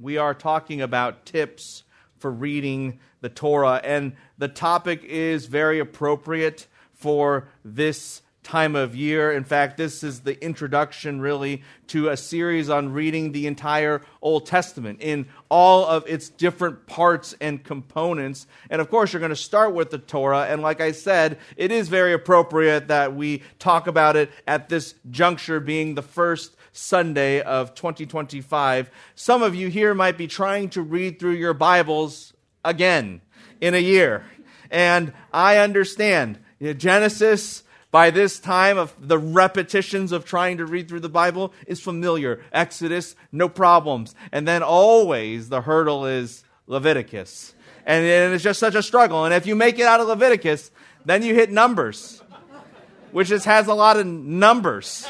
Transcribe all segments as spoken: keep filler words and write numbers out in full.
We are talking about tips for reading the Torah, and the topic is very appropriate for this time of year. In fact, this is the introduction really to a series on reading the entire Old Testament in all of its different parts and components. And of course, you're going to start with the Torah. And like I said, it is very appropriate that we talk about it at this juncture, being the first Sunday of twenty twenty-five. Some of you here might be trying to read through your Bibles again in a year. And I understand. You know, Genesis, by this time of the repetitions of trying to read through the Bible, is familiar. Exodus, no problems. And then always the hurdle is Leviticus. And it's just such a struggle. And if you make it out of Leviticus, then you hit Numbers, which just has a lot of numbers.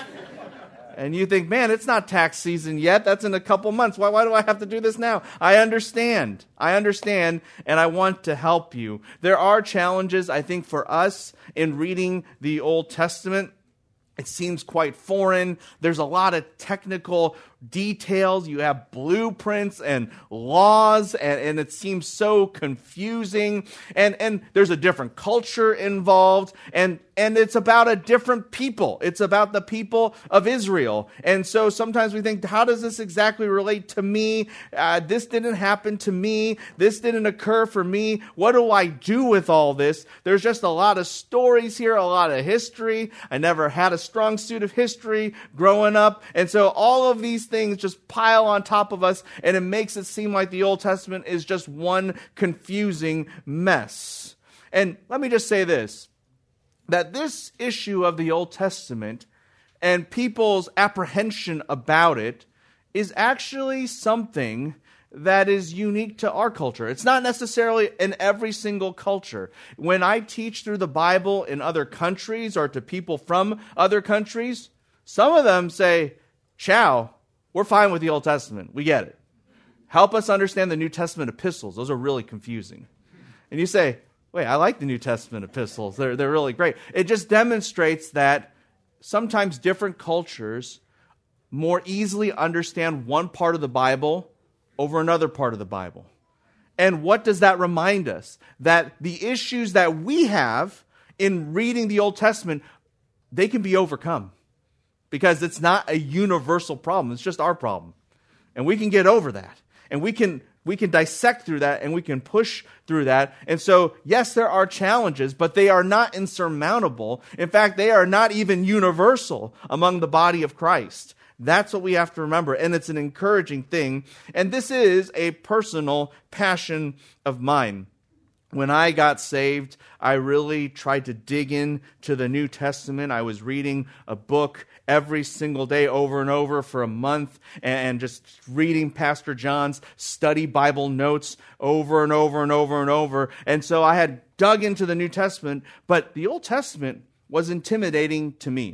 And you think, man, it's not tax season yet. That's in a couple months. Why, why do I have to do this now? I understand. I understand, and I want to help you. There are challenges, I think, for us in reading the Old Testament. It seems quite foreign. There's a lot of technical details. You have blueprints and laws, and, and it seems so confusing. And, and there's a different culture involved, and, and it's about a different people. It's about the people of Israel. And so sometimes we think, how does this exactly relate to me? Uh, this didn't happen to me. This didn't occur for me. What do I do with all this? There's just a lot of stories here, a lot of history. I never had a strong suit of history growing up. And so all of these things just pile on top of us, and it makes it seem like the Old Testament is just one confusing mess. And let me just say this, that this issue of the Old Testament and people's apprehension about it is actually something that is unique to our culture. It's not necessarily in every single culture. When I teach through the Bible in other countries or to people from other countries, some of them say, "Chow, we're fine with the Old Testament. We get it. Help us understand the New Testament epistles. Those are really confusing." And you say, "Wait, I like the New Testament epistles. They're, they're really great." It just demonstrates that sometimes different cultures more easily understand one part of the Bible over another part of the Bible. And what does that remind us? That the issues that we have in reading the Old Testament, they can be overcome. Because it's not a universal problem. It's just our problem. And we can get over that. And we can we can dissect through that, and we can push through that. And so, yes, there are challenges, but they are not insurmountable. In fact, they are not even universal among the body of Christ. That's what we have to remember, and it's an encouraging thing. And this is a personal passion of mine. When I got saved, I really tried to dig into the New Testament. I was reading a book every single day over and over for a month, and just reading Pastor John's study Bible notes over and over and over and over. And so I had dug into the New Testament, but the Old Testament was intimidating to me.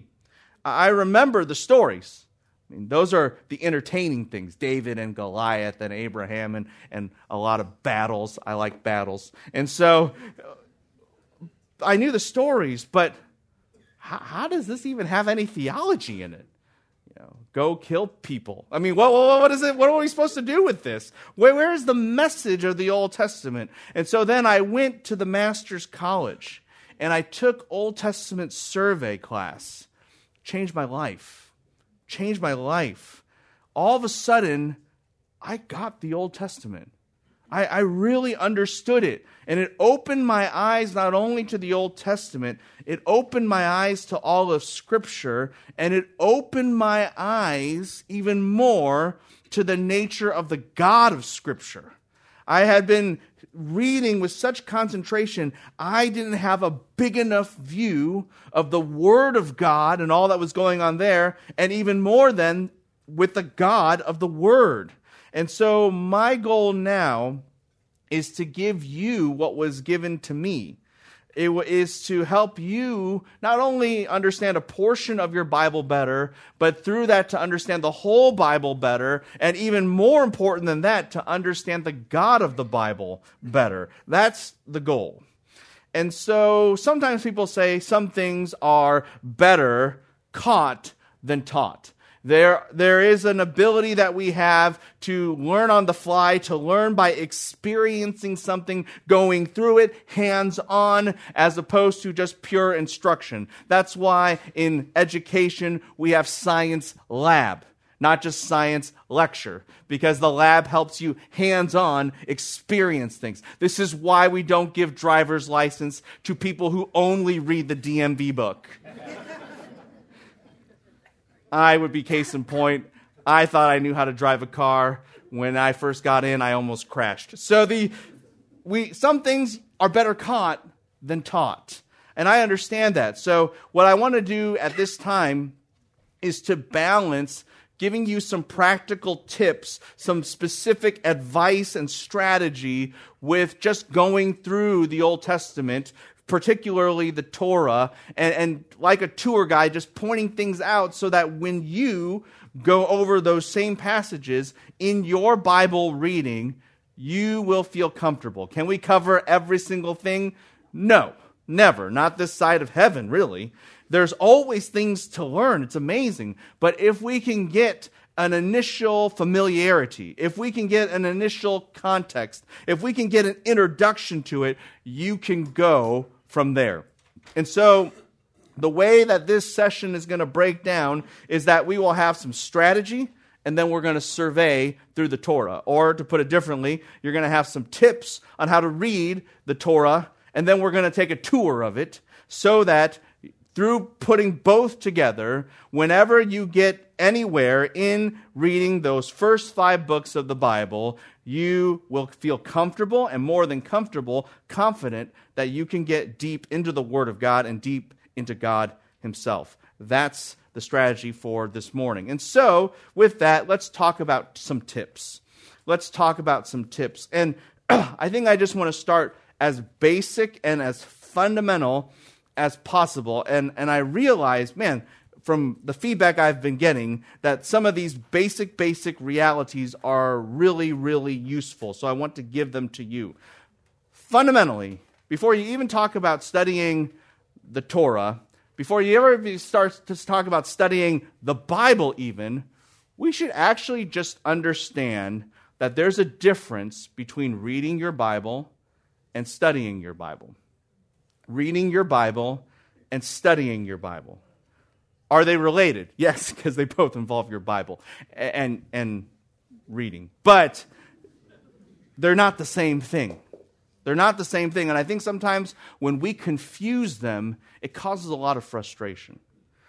I remember the stories. I mean, those are the entertaining things, David and Goliath and Abraham and, and a lot of battles. I like battles. And so I knew the stories, but how, how does this even have any theology in it? You know, go kill people. I mean, what, what, what is it? What are we supposed to do with this? Where, where is the message of the Old Testament? And so then I went to the Master's College, and I took Old Testament survey class. Changed my life. Changed my life. All of a sudden, I got the Old Testament. I, I really understood it. And it opened my eyes not only to the Old Testament, it opened my eyes to all of Scripture, and it opened my eyes even more to the nature of the God of Scripture. I had been reading with such concentration, I didn't have a big enough view of the Word of God and all that was going on there, and even more than with the God of the Word. And so my goal now is to give you what was given to me. It is to help you not only understand a portion of your Bible better, but through that to understand the whole Bible better, and even more important than that, to understand the God of the Bible better. That's the goal. And so sometimes people say some things are better caught than taught. There, there is an ability that we have to learn on the fly, to learn by experiencing something, going through it hands-on, as opposed to just pure instruction. That's why in education we have science lab, not just science lecture, because the lab helps you hands-on experience things. This is why we don't give driver's license to people who only read the D M V book. I would be case in point. I thought I knew how to drive a car. When I first got in, I almost crashed. So the we some things are better caught than taught. And I understand that. So what I want to do at this time is to balance giving you some practical tips, some specific advice and strategy with just going through the Old Testament, particularly the Torah, and, and like a tour guide, just pointing things out so that when you go over those same passages in your Bible reading, you will feel comfortable. Can we cover every single thing? No, never. Not this side of heaven, really. There's always things to learn. It's amazing. But if we can get an initial familiarity, if we can get an initial context, if we can get an introduction to it, you can go from there. And so the way that this session is going to break down is that we will have some strategy, and then we're going to survey through the Torah. Or to put it differently, you're going to have some tips on how to read the Torah, and then we're going to take a tour of it so that through putting both together, whenever you get anywhere in reading those first five books of the Bible, you will feel comfortable, and more than comfortable, confident that you can get deep into the Word of God and deep into God Himself. That's the strategy for this morning. And so, with that, let's talk about some tips. Let's talk about some tips. And I think I just want to start as basic and as fundamental as possible. And, and I realize, man, from the feedback I've been getting, that some of these basic, basic realities are really, really useful. So I want to give them to you. Fundamentally, before you even talk about studying the Torah, before you ever start to talk about studying the Bible even, we should actually just understand that there's a difference between reading your Bible and studying your Bible. Reading your Bible and studying your Bible. Are they related? Yes, because they both involve your Bible and, and reading. But they're not the same thing. They're not the same thing. And I think sometimes when we confuse them, it causes a lot of frustration.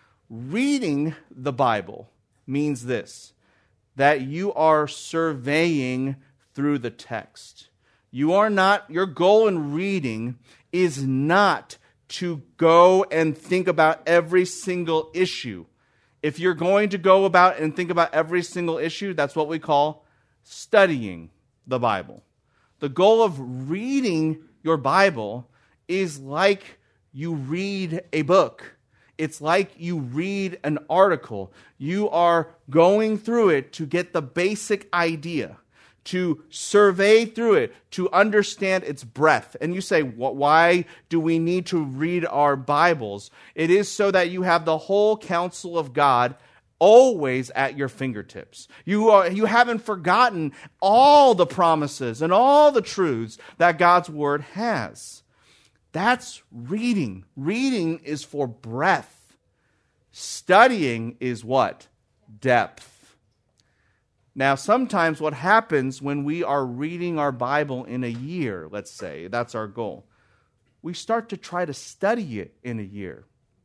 Reading the Bible means this, that you are surveying through the text. You are not, your goal in reading is not to go and think about every single issue. If you're going to go about and think about every single issue, that's what we call studying the Bible. The goal of reading your Bible is like you read a book. It's like you read an article. You are going through it to get the basic idea, to survey through it, to understand its breadth. And you say, why do we need to read our Bibles? It is so that you have the whole counsel of God always at your fingertips. You are, you haven't forgotten all the promises and all the truths that God's Word has. That's reading. Reading is for breadth. Studying is what? Depth. Now, sometimes what happens when we are reading our Bible in a year, let's say, that's our goal, we start to try to study it in a year.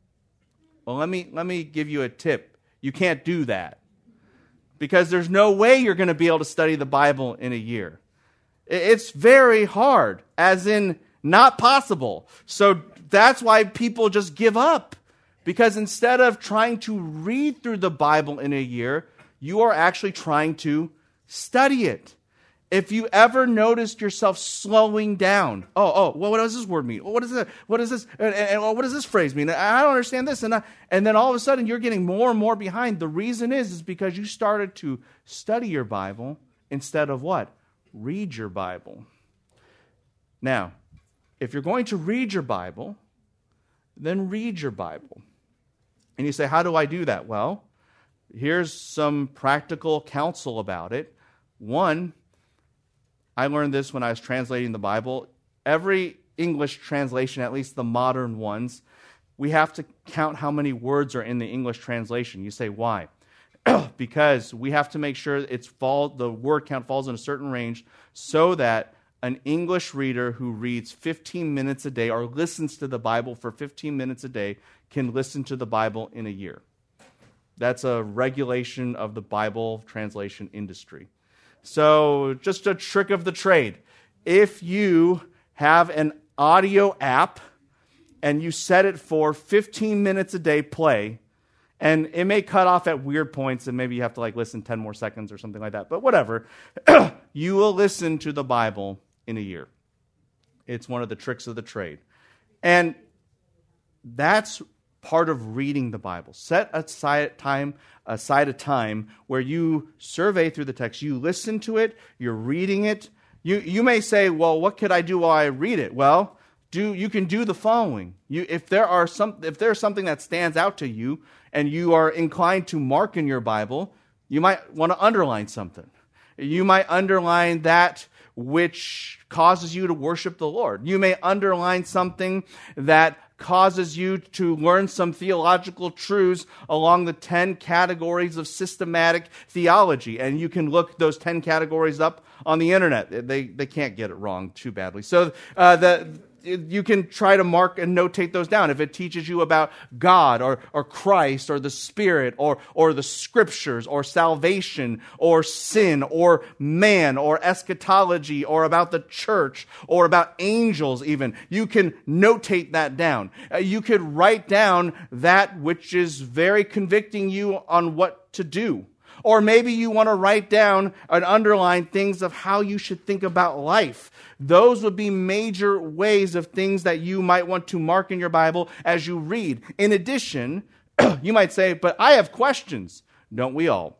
Well, let me, let me give you a tip. You can't do that because there's no way you're going to be able to study the Bible in a year. It's very hard, as in not possible. So that's why people just give up, because instead of trying to read through the Bible in a year, you are actually trying to study it. If you ever noticed yourself slowing down, oh, oh, well, what does this word mean? What is that? What is this? And, and, what does this phrase mean? I don't understand this. And, I, and then all of a sudden you're getting more and more behind. The reason is, is because you started to study your Bible instead of what? Read your Bible. Now, if you're going to read your Bible, then read your Bible. And you say, how do I do that? Well, here's some practical counsel about it. One, I learned this when I was translating the Bible. Every English translation, at least the modern ones, we have to count how many words are in the English translation. You say, why? Because we have to make sure it's fall, the word count falls in a certain range so that an English reader who reads fifteen minutes a day or listens to the Bible for fifteen minutes a day can listen to the Bible in a year. That's a regulation of the Bible translation industry. So just a trick of the trade. If you have an audio app and you set it for fifteen minutes a day play, and it may cut off at weird points and maybe you have to like listen ten more seconds or something like that, but whatever, you will listen to the Bible in a year. It's one of the tricks of the trade. And that's part of reading the Bible. Set aside time, aside a time where you survey through the text. You listen to it, you're reading it. You you may say, well, what could I do while I read it? Well, do you can do the following. You if there are some if there's something that stands out to you and you are inclined to mark in your Bible, you might want to underline something. You might underline that which causes you to worship the Lord. You may underline something that causes you to learn some theological truths along the ten categories of systematic theology. And you can look those ten categories up on the internet. They they can't get it wrong too badly. So uh, the you can try to mark and notate those down. If it teaches you about God or, or Christ or the Spirit or, or the Scriptures or salvation or sin or man or eschatology or about the church or about angels even, you can notate that down. Uh, you could write down that which is very convicting you on what to do. Or maybe you want to write down and underline things of how you should think about life. Those would be major ways of things that you might want to mark in your Bible as you read. In addition, you might say, but I have questions. Don't we all?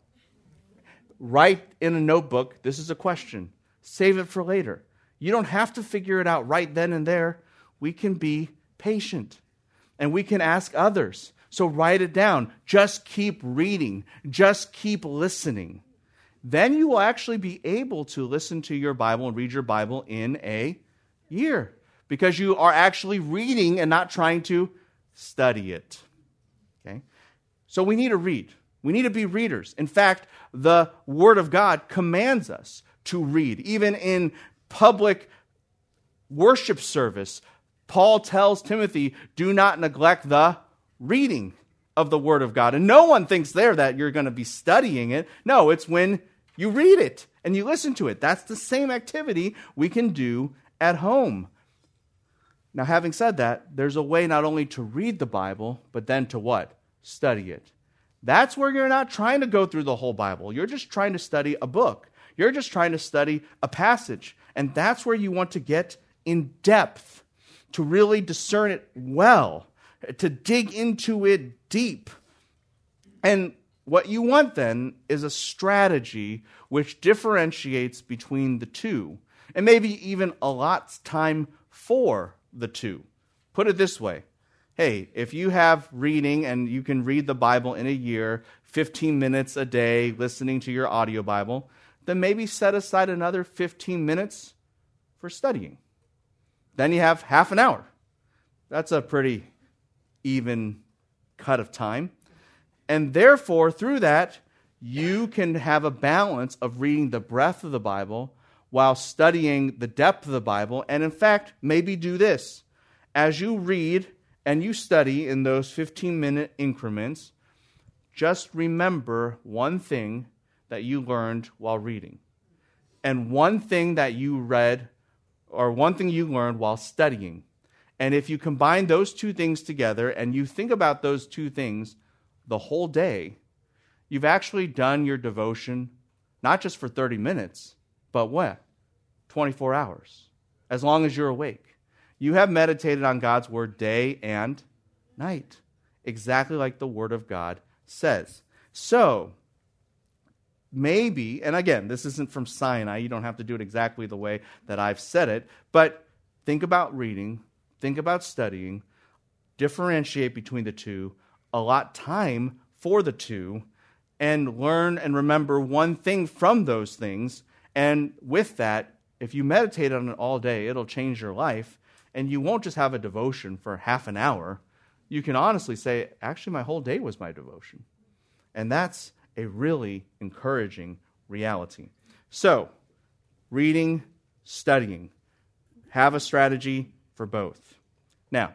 Write in a notebook, this is a question. Save it for later. You don't have to figure it out right then and there. We can be patient and we can ask others. So write it down. Just keep reading. Just keep listening. Then you will actually be able to listen to your Bible and read your Bible in a year because you are actually reading and not trying to study it. Okay? So we need to read. We need to be readers. In fact, the Word of God commands us to read. Even in public worship service, Paul tells Timothy, do not neglect the reading of the Word of God. And no one thinks there that you're going to be studying it. No, it's when you read it and you listen to it. That's the same activity we can do at home. Now, having said that, there's a way not only to read the Bible, but then to what? Study it. That's where you're not trying to go through the whole Bible. You're just trying to study a book. You're just trying to study a passage. And that's where you want to get in depth, to really discern it well, to dig into it deep. And what you want then is a strategy which differentiates between the two, and maybe even allots time for the two. Put it this way. Hey, if you have reading and you can read the Bible in a year, fifteen minutes a day listening to your audio Bible, then maybe set aside another fifteen minutes for studying. Then you have half an hour. That's a pretty even cut of time. And therefore, through that, you can have a balance of reading the breadth of the Bible while studying the depth of the Bible. And in fact, maybe do this. As you read and you study in those fifteen-minute increments, just remember one thing that you learned while reading. And one thing that you read, or one thing you learned while studying. And if you combine those two things together and you think about those two things the whole day, you've actually done your devotion not just for thirty minutes, but what? twenty-four hours. As long as you're awake. You have meditated on God's Word day and night. Exactly like the Word of God says. So, maybe, and again, this isn't from Sinai. You don't have to do it exactly the way that I've said it. But think about reading. Think about studying. Differentiate between the two. Allot time for the two. and learn and remember one thing from those things. And with that, if you meditate on it all day, it'll change your life. And you won't just have a devotion for half an hour. You can honestly say, actually, my whole day was my devotion. And that's a really encouraging reality. So, reading, studying. Have a strategy for both. Now,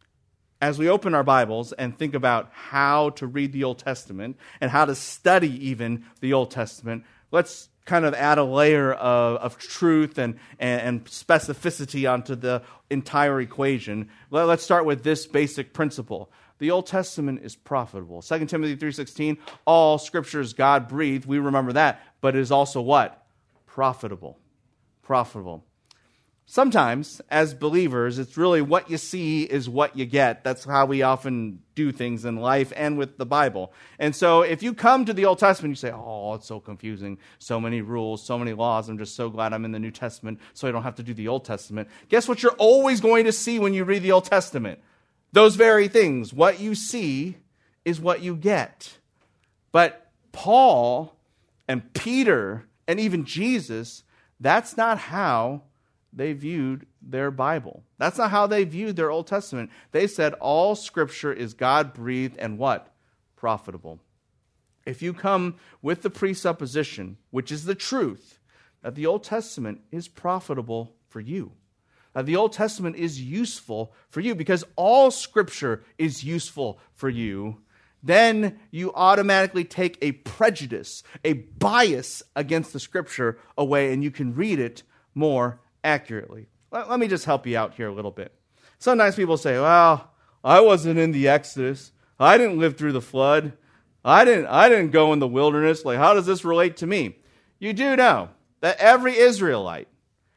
as we open our Bibles and think about how to read the Old Testament and how to study even the Old Testament, let's kind of add a layer of, of truth and, and, and specificity onto the entire equation. Let, let's start with this basic principle. The Old Testament is profitable. Second Timothy three sixteen, all Scripture is God-breathed. We remember that. But it is also what? Profitable. Profitable. Sometimes, as believers, it's really what you see is what you get. That's how we often do things in life and with the Bible. And so if you come to the Old Testament, you say, oh, it's so confusing, so many rules, so many laws. I'm just so glad I'm in the New Testament so I don't have to do the Old Testament. Guess what you're always going to see when you read the Old Testament? Those very things. What you see is what you get. But Paul and Peter and even Jesus, that's not how they viewed their Bible. That's not how they viewed their Old Testament. They said all Scripture is God-breathed and what? Profitable. If you come with the presupposition, which is the truth, that the Old Testament is profitable for you, that the Old Testament is useful for you because all Scripture is useful for you, then you automatically take a prejudice, a bias against the Scripture away, and you can read it more accurately. Let, let me just help you out here a little bit. Sometimes people say, well, I wasn't in the Exodus. I didn't live through the flood. I didn't, I didn't go in the wilderness. Like, how does this relate to me? You do know that every Israelite,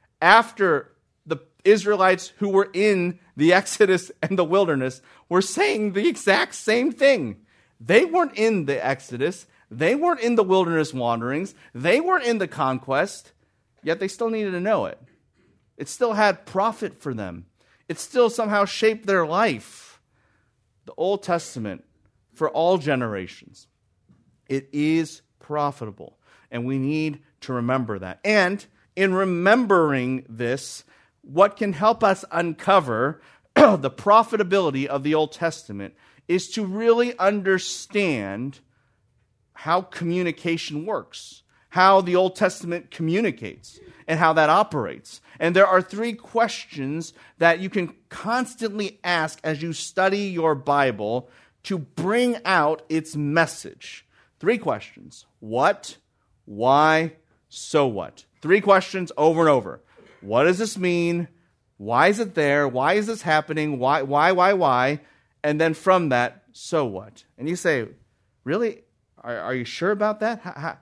after the Israelites who were in the Exodus and the wilderness, were saying the exact same thing. They weren't in the Exodus. They weren't in the wilderness wanderings. They weren't in the conquest, yet they still needed to know it. It still had profit for them. It still somehow shaped their life. The Old Testament, for all generations, it is profitable. And we need to remember that. And in remembering this, what can help us uncover the profitability of the Old Testament is to really understand how communication works, how the Old Testament communicates, and how that operates. And there are three questions that you can constantly ask as you study your Bible to bring out its message. Three questions. What? Why? So what? Three questions over and over. What does this mean? Why is it there? Why is this happening? Why, why, why, why? And then from that, so what? And you say, really? Are, are you sure about that? How, how,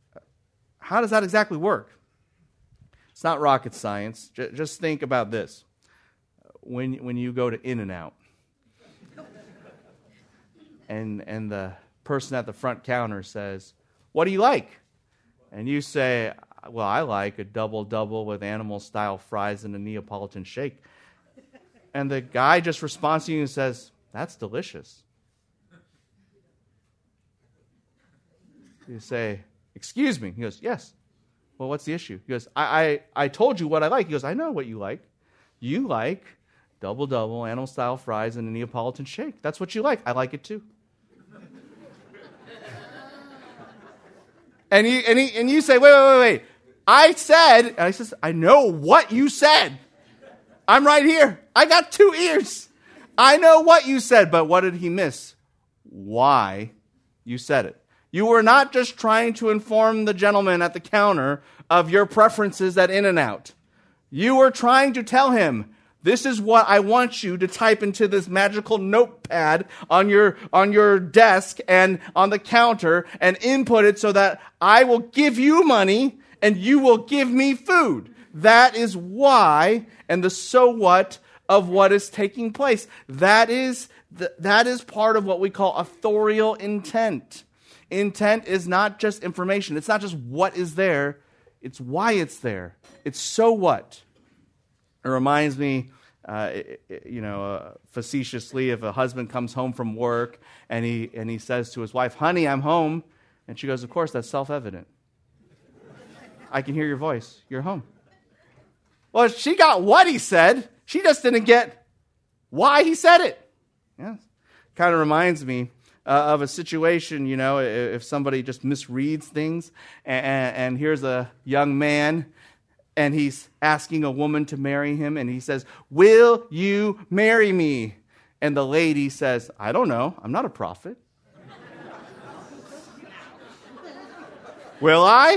how does that exactly work? It's not rocket science. J- just think about this. When, when you go to In-N-Out, and, and the person at the front counter says, what do you like? And you say, well, I like a double-double with animal-style fries and a Neapolitan shake. And the guy just responds to you and says, that's delicious. You say, excuse me. He goes, yes. Well, what's the issue? He goes, I, I, I told you what I like. He goes, I know what you like. You like double-double, animal-style fries and a Neapolitan shake. That's what you like. I like it too. and, he, and, he, and you say, wait, wait, wait, wait. I said, and I says, I know what you said. I'm right here. I got two ears. I know what you said, but what did he miss? Why you said it. You were not just trying to inform the gentleman at the counter of your preferences at In-N-Out. You were trying to tell him, this is what I want you to type into this magical notepad on your, on your desk and on the counter and input it so that I will give you money and you will give me food. That is why, and the so what of what is taking place. That is, the, that is part of what we call authorial intent. Intent is not just information. It's not just what is there. It's why it's there. It's so what. It reminds me, uh, you know, uh, facetiously, if a husband comes home from work and he and he says to his wife, honey, I'm home. And she goes, of course, that's self-evident. I can hear your voice. You're home. Well, she got what he said. She just didn't get why he said it. Yeah. Kind of reminds me uh, of a situation, you know, if somebody just misreads things, and, and here's a young man, and he's asking a woman to marry him, and he says, will you marry me? And the lady says, I don't know. I'm not a prophet. Will I?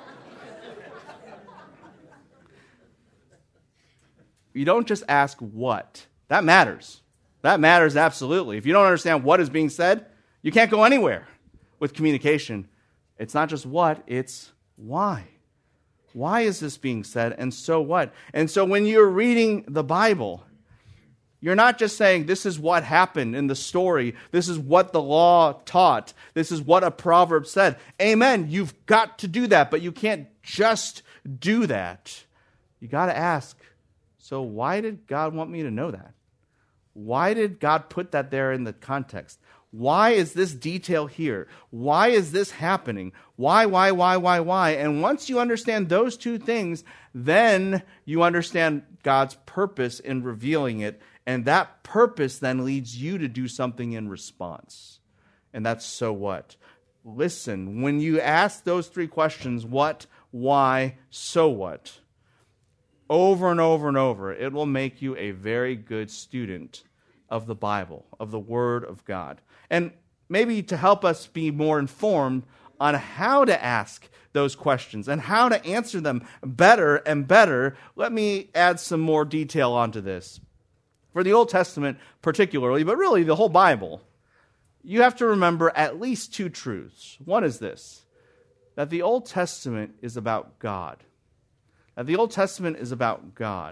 You don't just ask what. That matters. That matters absolutely. If you don't understand what is being said, you can't go anywhere with communication. It's not just what, it's why. Why is this being said, and so what? And so when you're reading the Bible, you're not just saying, this is what happened in the story. This is what the law taught. This is what a proverb said. Amen. You've got to do that, but you can't just do that. You got to ask, so why did God want me to know that? Why did God put that there in the context? Why is this detail here? Why is this happening? Why, why, why, why, why? And once you understand those two things, then you understand God's purpose in revealing it. And that purpose then leads you to do something in response. And that's so what? Listen, when you ask those three questions, what, why, so what, over and over and over, it will make you a very good student of the Bible, of the Word of God. And maybe to help us be more informed on how to ask those questions and how to answer them better and better, let me add some more detail onto this. For the Old Testament particularly, but really the whole Bible, you have to remember at least two truths. One is this, that the Old Testament is about God. That the Old Testament is about God.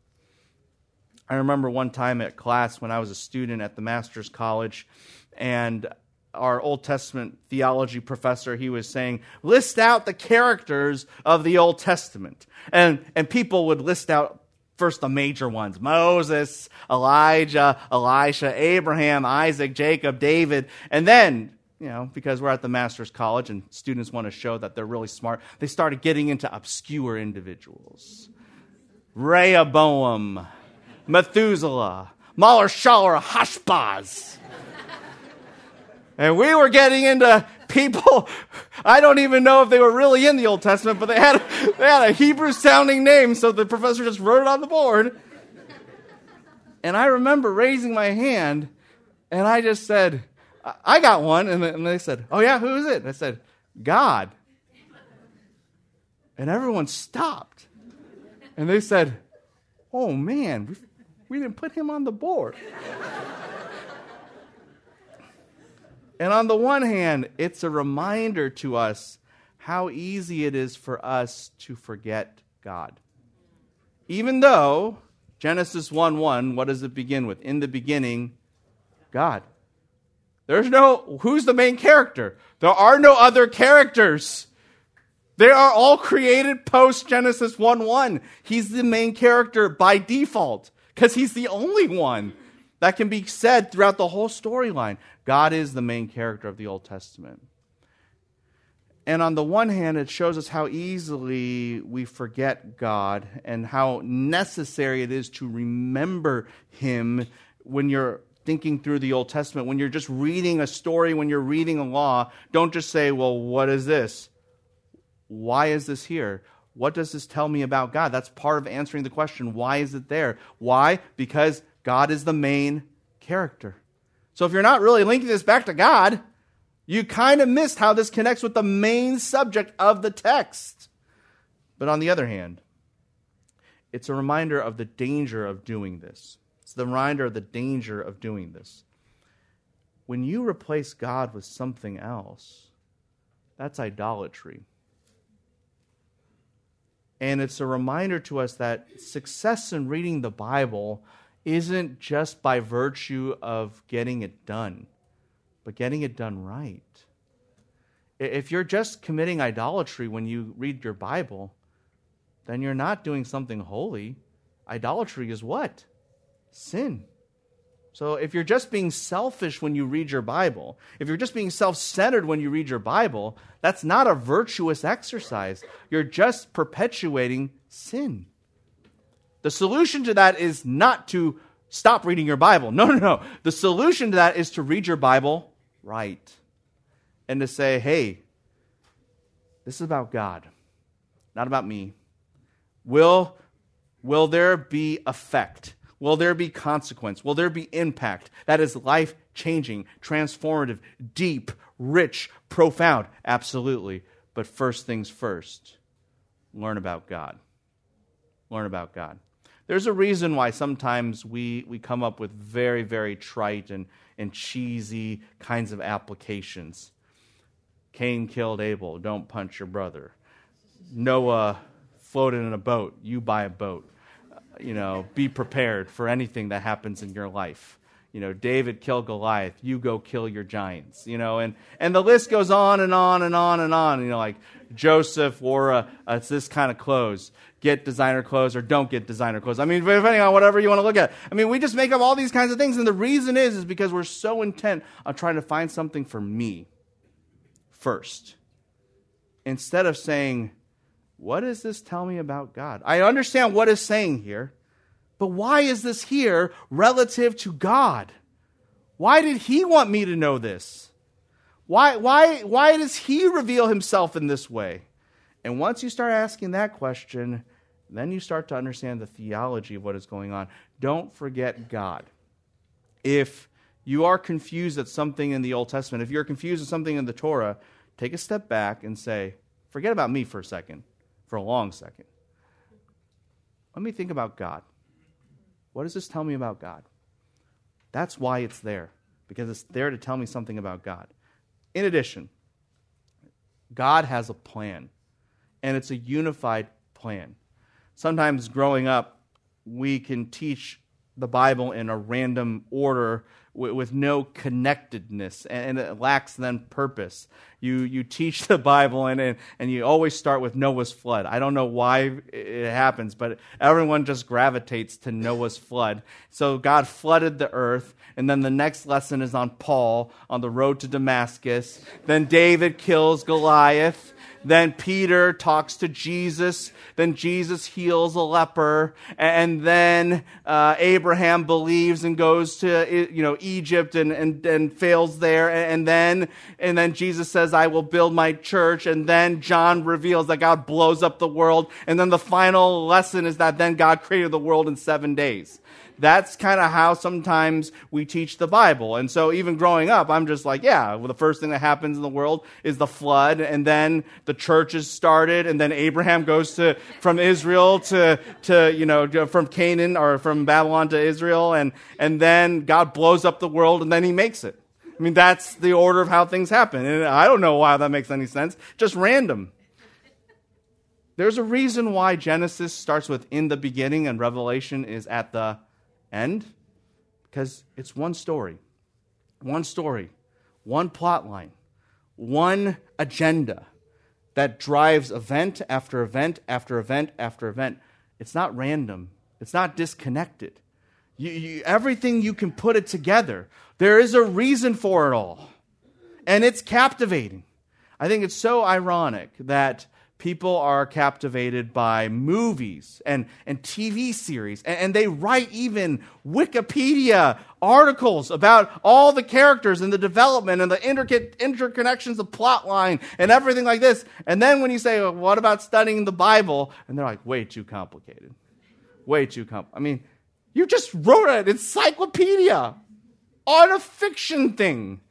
I remember one time at class when I was a student at the Master's College, and our Old Testament theology professor, he was saying, list out the characters of the Old Testament. And, and people would list out first the major ones, Moses, Elijah, Elisha, Abraham, Isaac, Jacob, David. And then, you know, because we're at the Master's College and students want to show that they're really smart, they started getting into obscure individuals. Rehoboam, Methuselah, Maler-Shalal, Hashbaz. And we were getting into people, I don't even know if they were really in the Old Testament, but they had, they had a Hebrew-sounding name, so the professor just wrote it on the board. And I remember raising my hand, and I just said, I got one. And they said, oh yeah, who is it? And I said, God. And everyone stopped. And they said, oh man, we, we didn't put him on the board. And on the one hand, it's a reminder to us how easy it is for us to forget God. Even though Genesis one one, what does it begin with? In the beginning, God. There's no, who's the main character? There are no other characters. They are all created post Genesis one one. He's the main character by default because he's the only one that can be said throughout the whole storyline. God is the main character of the Old Testament. And on the one hand, it shows us how easily we forget God and how necessary it is to remember Him when you're thinking through the Old Testament. When you're just reading a story, when you're reading a law, don't just say, well, what is this? Why is this here? What does this tell me about God? That's part of answering the question, why is it there? Why? Because God is the main character. So if you're not really linking this back to God, you kind of missed how this connects with the main subject of the text. But on the other hand, it's a reminder of the danger of doing this. It's the reminder of the danger of doing this. When you replace God with something else, that's idolatry. And it's a reminder to us that success in reading the Bible isn't just by virtue of getting it done, but getting it done right. If you're just committing idolatry when you read your Bible, then you're not doing something holy. Idolatry is what? Sin. So if you're just being selfish when you read your Bible, if you're just being self-centered when you read your Bible, that's not a virtuous exercise. You're just perpetuating sin. The solution to that is not to stop reading your Bible. No, no, no. The solution to that is to read your Bible right. And to say, hey, this is about God, not about me. Will, will there be effect? Will there be consequence? Will there be impact that is life-changing, transformative, deep, rich, profound? Absolutely. But first things first, learn about God. Learn about God. There's a reason why sometimes we, we come up with very, very trite and, and cheesy kinds of applications. Cain killed Abel, don't punch your brother. Noah floated in a boat, you buy a boat. You know, be prepared for anything that happens in your life. You know, David killed Goliath, you go kill your giants. You know, and, and the list goes on and on and on and on. You know, like Joseph wore a, a, this kind of clothes. Get designer clothes or don't get designer clothes. I mean, depending on whatever you want to look at. I mean, we just make up all these kinds of things. And the reason is, is because we're so intent on trying to find something for me first. Instead of saying, what does this tell me about God? I understand what it's saying here, but why is this here relative to God? Why did he want me to know this? Why, why, why does he reveal himself in this way? And once you start asking that question, then you start to understand the theology of what is going on. Don't forget God. If you are confused at something in the Old Testament, if you're confused at something in the Torah, take a step back and say, forget about me for a second. For a long second. Let me think about God. What does this tell me about God? That's why it's there. Because it's there to tell me something about God. In addition, God has a plan. And it's a unified plan. Sometimes growing up, we can teach the Bible in a random order with, with no connectedness, and, and it lacks then purpose. You you teach the Bible, and, and and you always start with Noah's flood. I don't know why it happens, but everyone just gravitates to Noah's flood. So God flooded the earth, and then the next lesson is on Paul on the road to Damascus. Then David kills Goliath. Then Peter talks to Jesus. Then Jesus heals a leper. And then uh, Abraham believes and goes to you know Egypt and, and, and fails there. And then and then Jesus says, I will build my church. And then John reveals that God blows up the world. And then the final lesson is that then God created the world in seven days. That's kind of how sometimes we teach the Bible. And so even growing up, I'm just like, yeah, well, the first thing that happens in the world is the flood, and then the church is started, and then Abraham goes to from Israel to, to you know, from Canaan or from Babylon to Israel, and, and then God blows up the world, and then he makes it. I mean, that's the order of how things happen. And I don't know why that makes any sense. Just random. There's a reason why Genesis starts with in the beginning and Revelation is at the end, because it's one story, one story, one plot line, one agenda that drives event after event after event after event. It's not random. It's not disconnected. You, you, everything you can put it together. There is a reason for it all, and it's captivating. I think it's so ironic that people are captivated by movies and, and T V series, and, and they write even Wikipedia articles about all the characters and the development and the intricate interconnections of plot line and everything like this. And then when you say, well, what about studying the Bible? And they're like, way too complicated. Way too complicated. I mean, you just wrote an encyclopedia on a fiction thing.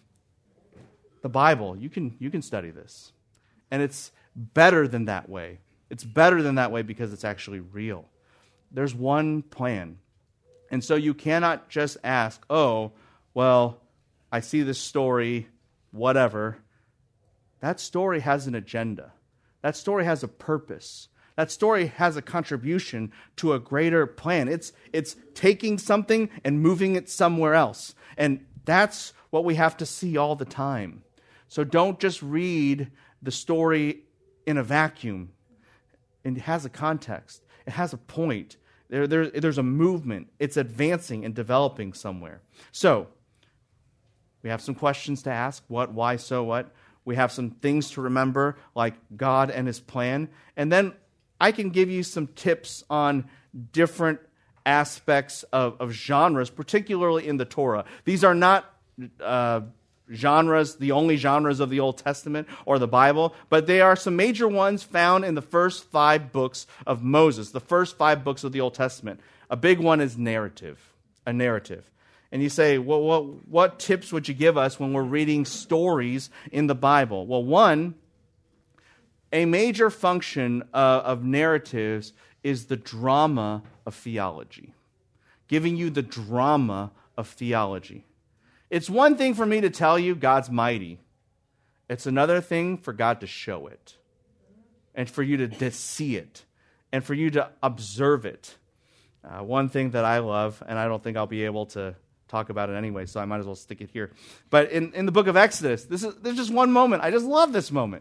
The Bible, you can you can study this. And it's better than that way. It's better than that way because it's actually real. There's one plan. And so you cannot just ask, oh, well, I see this story, whatever. That story has an agenda. That story has a purpose. That story has a contribution to a greater plan. It's, it's taking something and moving it somewhere else. And that's what we have to see all the time. So don't just read the story in a vacuum. It has a context. It has a point. There, there, there's a movement. It's advancing and developing somewhere. So, we have some questions to ask. What, why, so what? We have some things to remember, like God and his plan. And then I can give you some tips on different aspects of, of genres, particularly in the Torah. These are not uh, genres, the only genres of the Old Testament or the Bible, but they are some major ones found in the first five books of Moses, the first five books of the Old Testament. A big one is narrative, a narrative. And you say, well, what, what tips would you give us when we're reading stories in the Bible? Well, one, a major function uh, of narratives is the drama of theology, giving you the drama of theology. It's one thing for me to tell you God's mighty. It's another thing for God to show it, and for you to, to see it, and for you to observe it. Uh, one thing that I love, and I don't think I'll be able to talk about it anyway, so I might as well stick it here. But in, in the book of Exodus, this is there's just one moment. I just love this moment.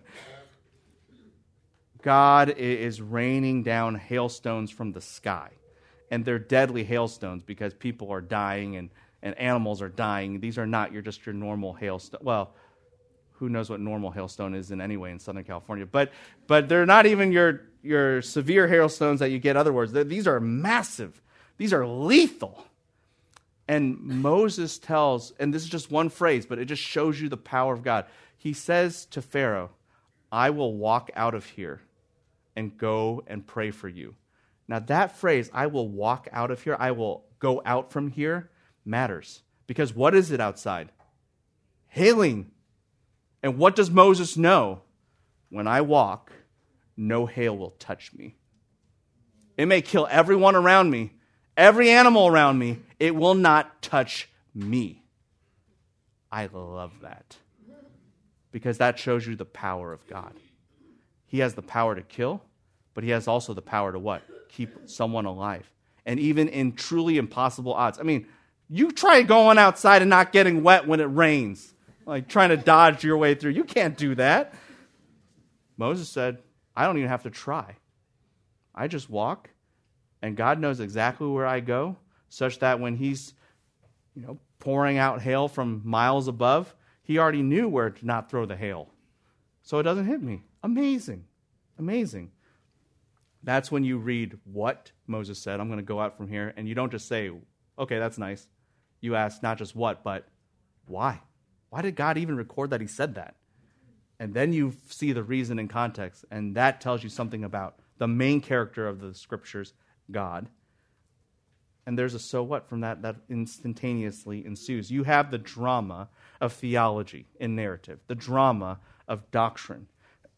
God is raining down hailstones from the sky. And they're deadly hailstones because people are dying and, and animals are dying. These are not your just your normal hailstone. Well, who knows what normal hailstone is in anyway in Southern California. But but they're not even your, your severe hailstones that you get otherwise. They're, these are massive. These are lethal. And Moses tells, and this is just one phrase, but it just shows you the power of God. He says to Pharaoh, I will walk out of here and go and pray for you. Now that phrase, I will walk out of here, I will go out from here, matters. Because what is it outside? Hailing. And what does Moses know? When I walk, no hail will touch me. It may kill everyone around me, every animal around me, it will not touch me. I love that. Because that shows you the power of God. He has the power to kill, but he has also the power to what? Keep someone alive. And even in truly impossible odds. I mean, you try going outside and not getting wet when it rains. Like trying to dodge your way through. You can't do that. Moses said, I don't even have to try. I just walk, and God knows exactly where I go, such that when he's, you know, pouring out hail from miles above, he already knew where to not throw the hail. So it doesn't hit me. Amazing. Amazing. That's when you read what Moses said. I'm going to go out from here. And you don't just say, okay, that's nice. You ask not just what, but why? Why did God even record that he said that? And then you see the reason and context. And that tells you something about the main character of the scriptures, God. And there's a so what from that that instantaneously ensues. You have the drama of theology in narrative, the drama of doctrine.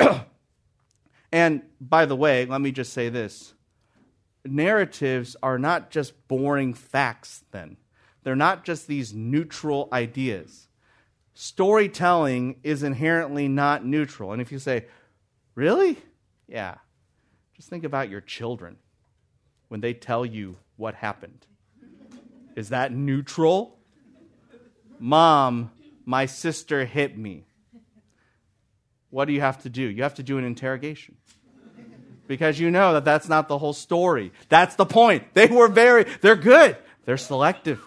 And by the way, let me just say this. Narratives are not just boring facts then. They're not just these neutral ideas. Storytelling is inherently not neutral. And if you say, really? Yeah. Just think about your children when they tell you what happened. Is that neutral? Mom, my sister hit me. What do you have to do? You have to do an interrogation. Because you know that that's not the whole story. That's the point. They were very, they're good. They're selective.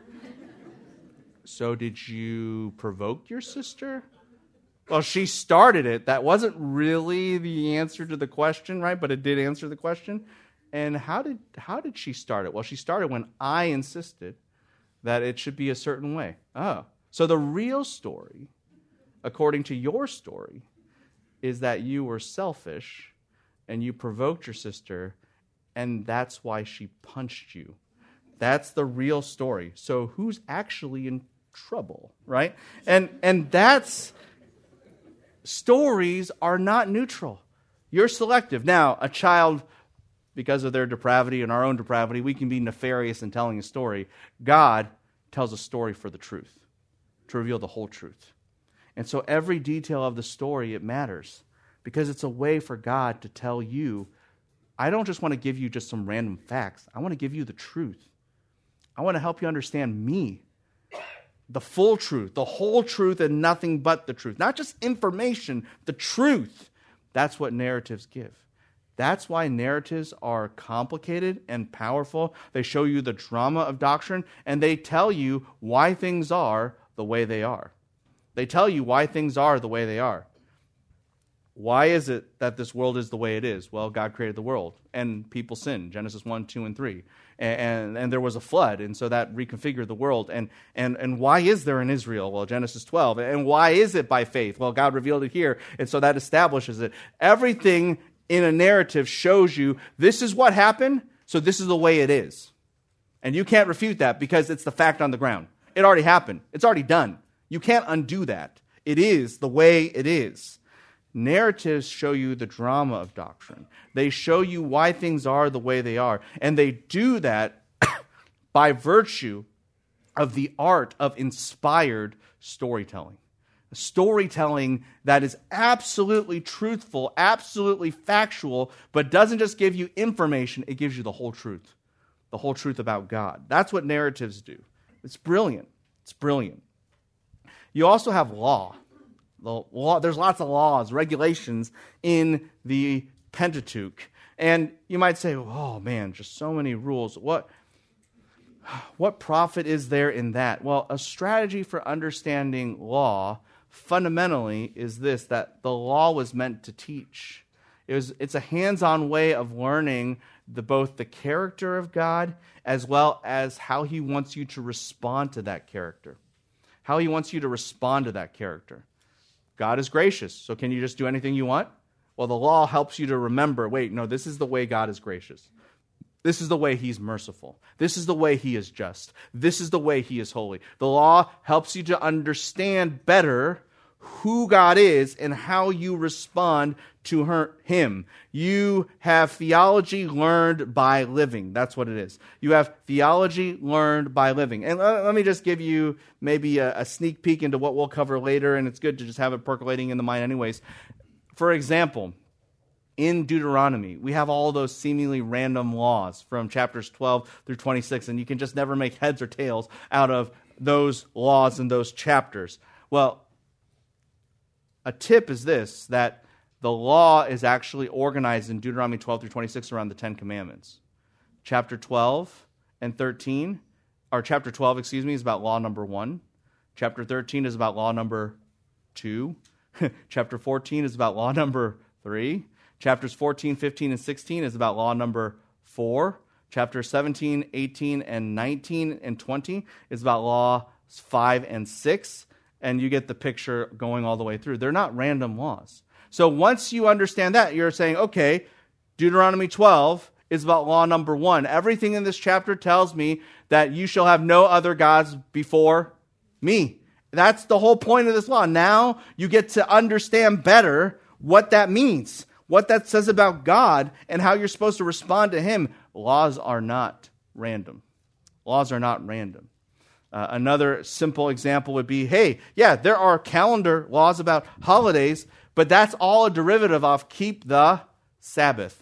So did you provoke your sister? Well, she started it. That wasn't really the answer to the question, right? But it did answer the question. And how did how did she start it? Well, she started when I insisted that it should be a certain way. Oh, so the real story, according to your story, is that you were selfish and you provoked your sister, and that's why she punched you. That's the real story. So who's actually in trouble, right? And and that's, stories are not neutral. You're selective. Now, a child, because of their depravity and our own depravity, we can be nefarious in telling a story. God tells a story for the truth, to reveal the whole truth. And so every detail of the story, it matters, because it's a way for God to tell you, I don't just want to give you just some random facts. I want to give you the truth. I want to help you understand me, the full truth, the whole truth, and nothing but the truth. Not just information, the truth. That's what narratives give. That's why narratives are complicated and powerful. They show you the drama of doctrine, and they tell you why things are the way they are. They tell you why things are the way they are. Why is it that this world is the way it is? Well, God created the world, and people sinned, Genesis one, two, and three. And, and, and there was a flood, and so that reconfigured the world. And, and, and why is there in Israel? Well, Genesis twelve. And why is it by faith? Well, God revealed it here, and so that establishes it. Everything in a narrative shows you this is what happened, so this is the way it is. And you can't refute that because it's the fact on the ground. It already happened. It's already done. You can't undo that. It is the way it is. Narratives show you the drama of doctrine. They show you why things are the way they are. And they do that by virtue of the art of inspired storytelling. Storytelling that is absolutely truthful, absolutely factual, but doesn't just give you information, it gives you the whole truth. The whole truth about God. That's what narratives do. It's brilliant. It's brilliant. You also have law. The law, there's lots of laws, regulations in the Pentateuch. And you might say, oh man, just so many rules. What, what profit is there in that? Well, a strategy for understanding law fundamentally is this, that the law was meant to teach. It was, it's a hands-on way of learning the, both the character of God as well as how he wants you to respond to that character. How he wants you to respond to that character. God is gracious, so can you just do anything you want? Well, the law helps you to remember, wait, no, this is the way God is gracious. This is the way he's merciful. This is the way he is just. This is the way he is holy. The law helps you to understand better who God is and how you respond to her, him. You have theology learned by living. That's what it is. You have theology learned by living. And let, let me just give you maybe a, a sneak peek into what we'll cover later, and it's good to just have it percolating in the mind anyways. For example, in Deuteronomy, we have all those seemingly random laws from chapters twelve through twenty-six, and you can just never make heads or tails out of those laws and those chapters. Well, a tip is this, that the law is actually organized in Deuteronomy twelve through twenty-six around the Ten Commandments. Chapter twelve and thirteen, or chapter twelve, excuse me, is about law number one. Chapter thirteen is about law number two. Chapter fourteen is about law number three. Chapters fourteen, fifteen, and sixteen is about law number four. Chapters seventeen, eighteen, and nineteen, and twenty is about law five and six. And you get the picture going all the way through. They're not random laws. So once you understand that, you're saying, okay, Deuteronomy twelve is about law number one. Everything in this chapter tells me that you shall have no other gods before me. That's the whole point of this law. Now you get to understand better what that means, what that says about God, and how you're supposed to respond to him. Laws are not random. Laws are not random. Uh, another simple example would be, hey, yeah, there are calendar laws about holidays, but that's all a derivative of keep the Sabbath.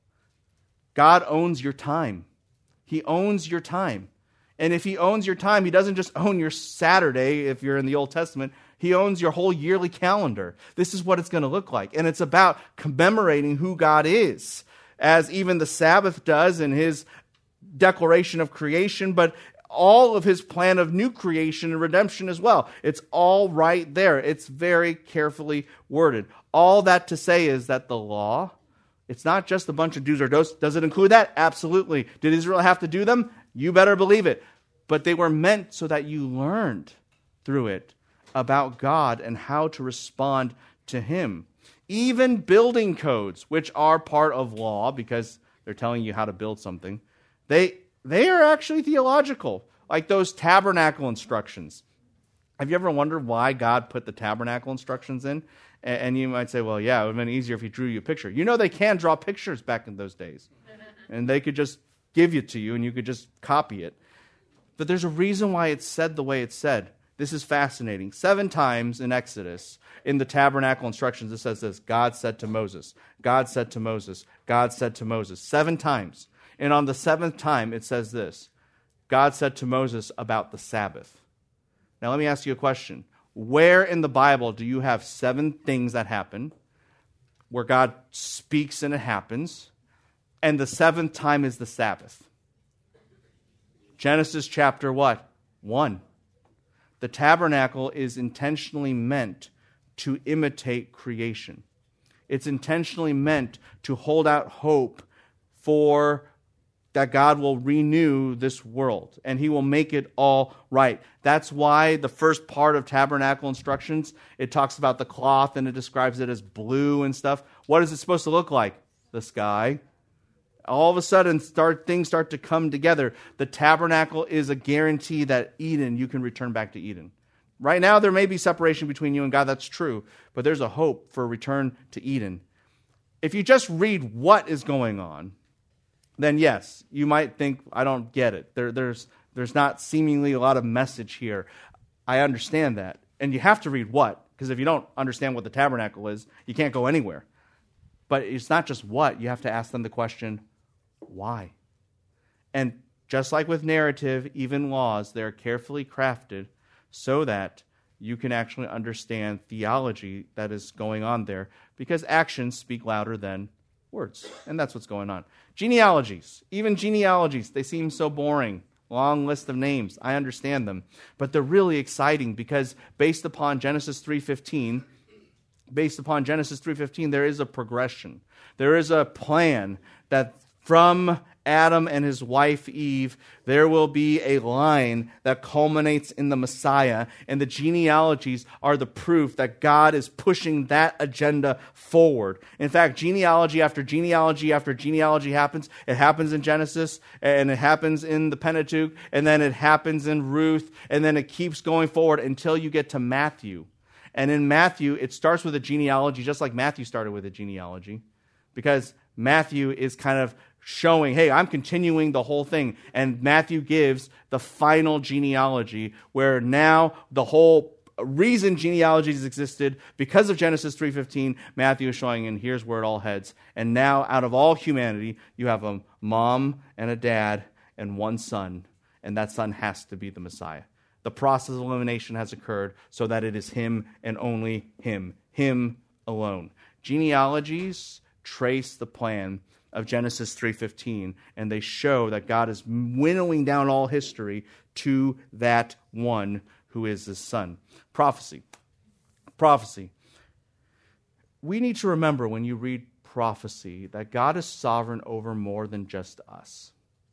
God owns your time. He owns your time. And if he owns your time, he doesn't just own your Saturday, if you're in the Old Testament. He owns your whole yearly calendar. This is what it's going to look like. And it's about commemorating who God is, as even the Sabbath does in his declaration of creation, but all of his plan of new creation and redemption as well. It's all right there. It's very carefully worded. All that to say is that the law, it's not just a bunch of do's or don'ts. Does it include that? Absolutely. Did Israel have to do them? You better believe it. But they were meant so that you learned through it about God and how to respond to him. Even building codes, which are part of law because they're telling you how to build something, they they are actually theological, like those tabernacle instructions. Have you ever wondered why God put the tabernacle instructions in? And you might say, well, yeah, it would have been easier if he drew you a picture. You know they can draw pictures back in those days. And they could just give it to you and you could just copy it. But there's a reason why it's said the way it's said. This is fascinating. Seven times in Exodus, in the tabernacle instructions, it says this: God said to Moses, God said to Moses, God said to Moses. Seven times. And on the seventh time, it says this: God said to Moses about the Sabbath. Now let me ask you a question. Where in the Bible do you have seven things that happen where God speaks and it happens. And the seventh time is the Sabbath. Genesis chapter what? One. The tabernacle is intentionally meant to imitate creation. It's intentionally meant to hold out hope for that God will renew this world and he will make it all right. That's why the first part of tabernacle instructions, it talks about the cloth and it describes it as blue and stuff. What is it supposed to look like? The sky. All of a sudden, start things start to come together. The tabernacle is a guarantee that Eden, you can return back to Eden. Right now, there may be separation between you and God. That's true. But there's a hope for a return to Eden. If you just read what is going on, then yes, you might think, I don't get it. There, there's, there's not seemingly a lot of message here. I understand that. And you have to read what, because if you don't understand what the tabernacle is, you can't go anywhere. But it's not just what. You have to ask them the question, why? And just like with narrative, even laws, they're carefully crafted so that you can actually understand theology that is going on there, because actions speak louder than words. And that's what's going on. Genealogies, even genealogies, they seem so boring. Long list of names. I understand them. But they're really exciting because based upon Genesis three fifteen, based upon Genesis three fifteen, there is a progression. There is a plan that from Adam and his wife Eve, there will be a line that culminates in the Messiah, and the genealogies are the proof that God is pushing that agenda forward. In fact, genealogy after genealogy after genealogy happens. It happens in Genesis, and it happens in the Pentateuch, and then it happens in Ruth, and then it keeps going forward until you get to Matthew. And in Matthew, it starts with a genealogy, just like Matthew started with a genealogy, because Matthew is kind of showing, hey, I'm continuing the whole thing. And Matthew gives the final genealogy where now the whole reason genealogies existed because of Genesis three fifteen, Matthew is showing, and here's where it all heads. And now out of all humanity, you have a mom and a dad and one son, and that son has to be the Messiah. The process of elimination has occurred so that it is him and only him, him alone. Genealogies trace the plan of Genesis three fifteen, and they show that God is winnowing down all history to that one who is his son. Prophecy. Prophecy. We need to remember when you read prophecy that God is sovereign over more than just us.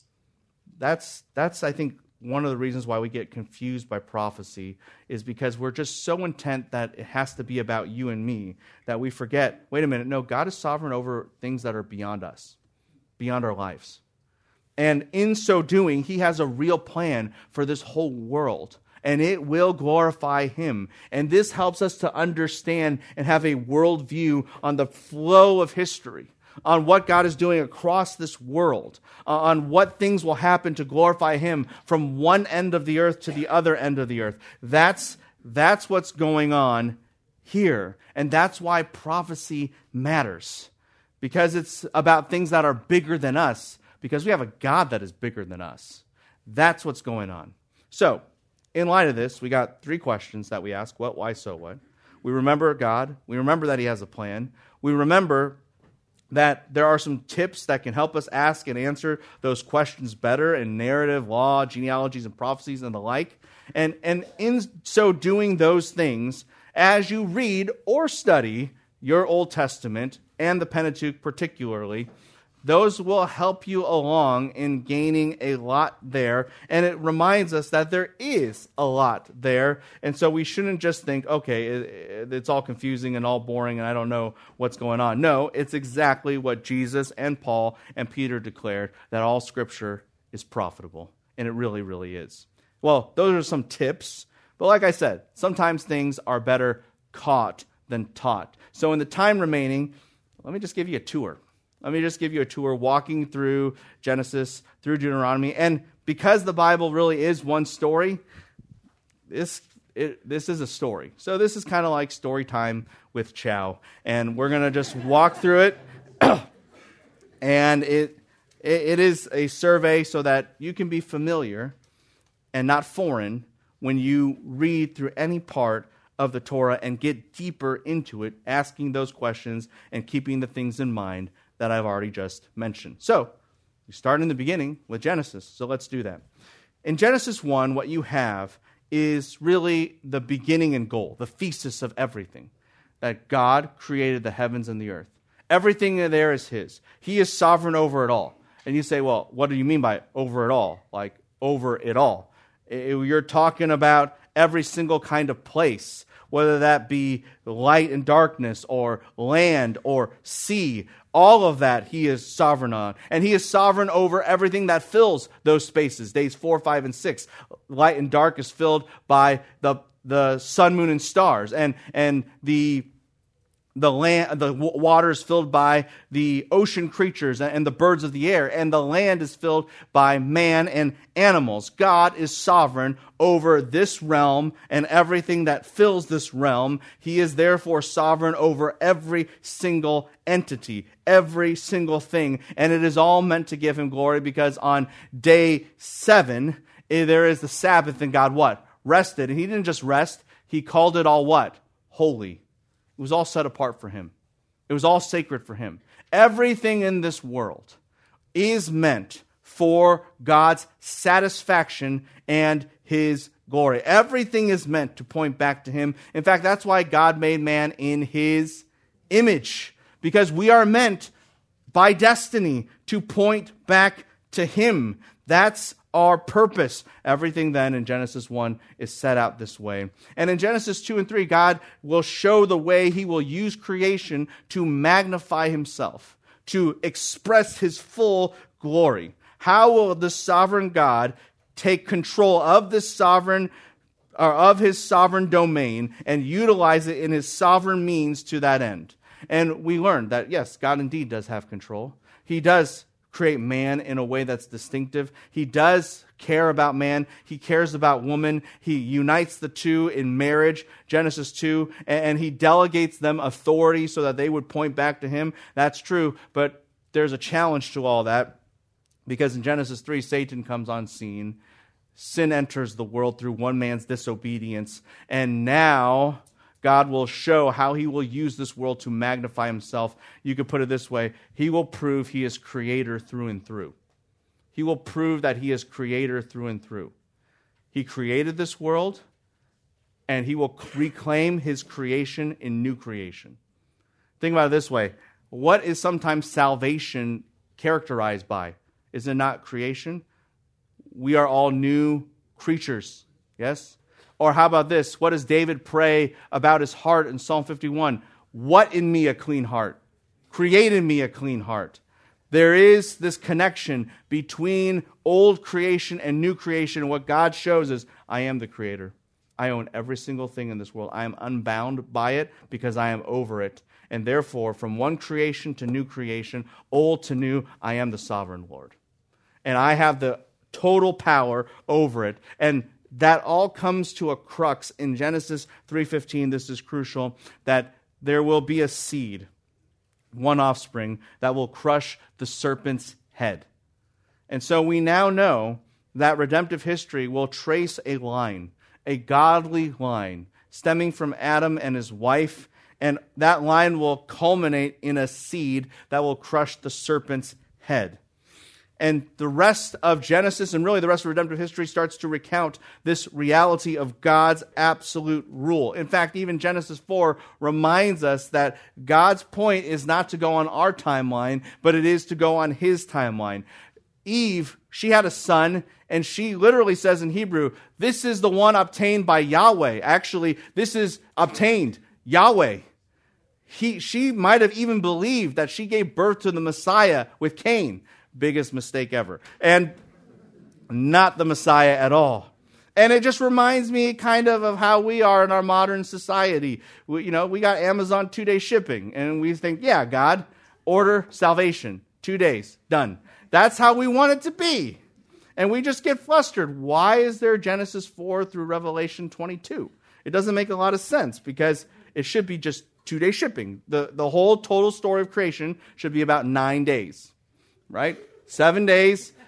That's, that's I think, one of the reasons why we get confused by prophecy is because we're just so intent that it has to be about you and me that we forget, wait a minute, no, God is sovereign over things that are beyond us, beyond our lives. And in so doing, he has a real plan for this whole world, and it will glorify him. And this helps us to understand and have a worldview on the flow of history, on what God is doing across this world, uh, on what things will happen to glorify him from one end of the earth to the other end of the earth. That's, that's what's going on here. And that's why prophecy matters, because it's about things that are bigger than us, because we have a God that is bigger than us. That's what's going on. So, in light of this, we got three questions that we ask: what, why, so what? We remember God. We remember that he has a plan. We remember that there are some tips that can help us ask and answer those questions better in narrative, law, genealogies, and prophecies, and the like. And, and in so doing those things, as you read or study your Old Testament and the Pentateuch particularly, those will help you along in gaining a lot there. And it reminds us that there is a lot there. And so we shouldn't just think, okay, it, it's all confusing and all boring and I don't know what's going on. No, it's exactly what Jesus and Paul and Peter declared, that all Scripture is profitable. And it really, really is. Well, those are some tips. But like I said, sometimes things are better caught than taught. So in the time remaining, let me just give you a tour. Let me just give you a tour walking through Genesis, through Deuteronomy. And because the Bible really is one story, this it, this is a story. So this is kind of like story time with Chow. And we're going to just walk through it. And it, it it is a survey so that you can be familiar and not foreign when you read through any part of the Torah and get deeper into it, asking those questions and keeping the things in mind that I've already just mentioned. So, we start in the beginning with Genesis, so let's do that. In Genesis one, what you have is really the beginning and goal, the thesis of everything, that God created the heavens and the earth. Everything there is His. He is sovereign over it all. And you say, well, what do you mean by over it all? Like, over it all. You're talking about every single kind of place, whether that be light and darkness or land or sea. All of that He is sovereign on. And He is sovereign over everything that fills those spaces. Days four, five, and six. Light and dark is filled by the, the sun, moon, and stars. And, and the The land, the water is filled by the ocean creatures and the birds of the air, and the land is filled by man and animals. God is sovereign over this realm and everything that fills this realm. He is therefore sovereign over every single entity, every single thing, and it is all meant to give Him glory, because on day seven, there is the Sabbath, and God what? Rested. And He didn't just rest, He called it all what? Holy. It was all set apart for Him. It was all sacred for Him. Everything in this world is meant for God's satisfaction and His glory. Everything is meant to point back to Him. In fact, that's why God made man in His image, because we are meant by destiny to point back to Him. That's our purpose. Everything then in Genesis one is set out this way. And in Genesis two and three, God will show the way He will use creation to magnify Himself, to express His full glory. How will the sovereign God take control of this sovereign, or of His sovereign domain, and utilize it in His sovereign means to that end? And we learned that, yes, God indeed does have control. He does create man in a way that's distinctive. He does care about man. He cares about woman. He unites the two in marriage, Genesis two, and He delegates them authority so that they would point back to Him. That's true, but there's a challenge to all that, because in Genesis three, Satan comes on scene. Sin enters the world through one man's disobedience, and now God will show how He will use this world to magnify Himself. You could put it this way: He will prove He is creator through and through. He will prove that He is creator through and through. He created this world, and He will reclaim His creation in new creation. Think about it this way: what is sometimes salvation characterized by? Is it not creation? We are all new creatures, yes? Or how about this? What does David pray about his heart in Psalm fifty-one? What in me a clean heart? Create in me a clean heart. There is this connection between old creation and new creation. What God shows is, I am the creator. I own every single thing in this world. I am unbound by it because I am over it. And therefore, from one creation to new creation, old to new, I am the sovereign Lord. And I have the total power over it. And that all comes to a crux in Genesis three fifteen. This is crucial, that there will be a seed, one offspring, that will crush the serpent's head. And so we now know that redemptive history will trace a line, a godly line, stemming from Adam and his wife, and that line will culminate in a seed that will crush the serpent's head. And the rest of Genesis, and really the rest of redemptive history, starts to recount this reality of God's absolute rule. In fact, even Genesis four reminds us that God's point is not to go on our timeline, but it is to go on His timeline. Eve, she had a son, and she literally says in Hebrew, this is the one obtained by Yahweh. Actually, this is obtained, Yahweh. He, she might have even believed that she gave birth to the Messiah with Cain. Biggest mistake ever. And not the Messiah at all. And it just reminds me kind of of how we are in our modern society. We, you know, we got Amazon two-day shipping, and we think, yeah, God, order salvation. Two days, done. That's how we want it to be. And we just get flustered. Why is there Genesis four through Revelation twenty-two? It doesn't make a lot of sense, because it should be just two-day shipping. The, the whole total story of creation should be about nine days. Right? Seven days,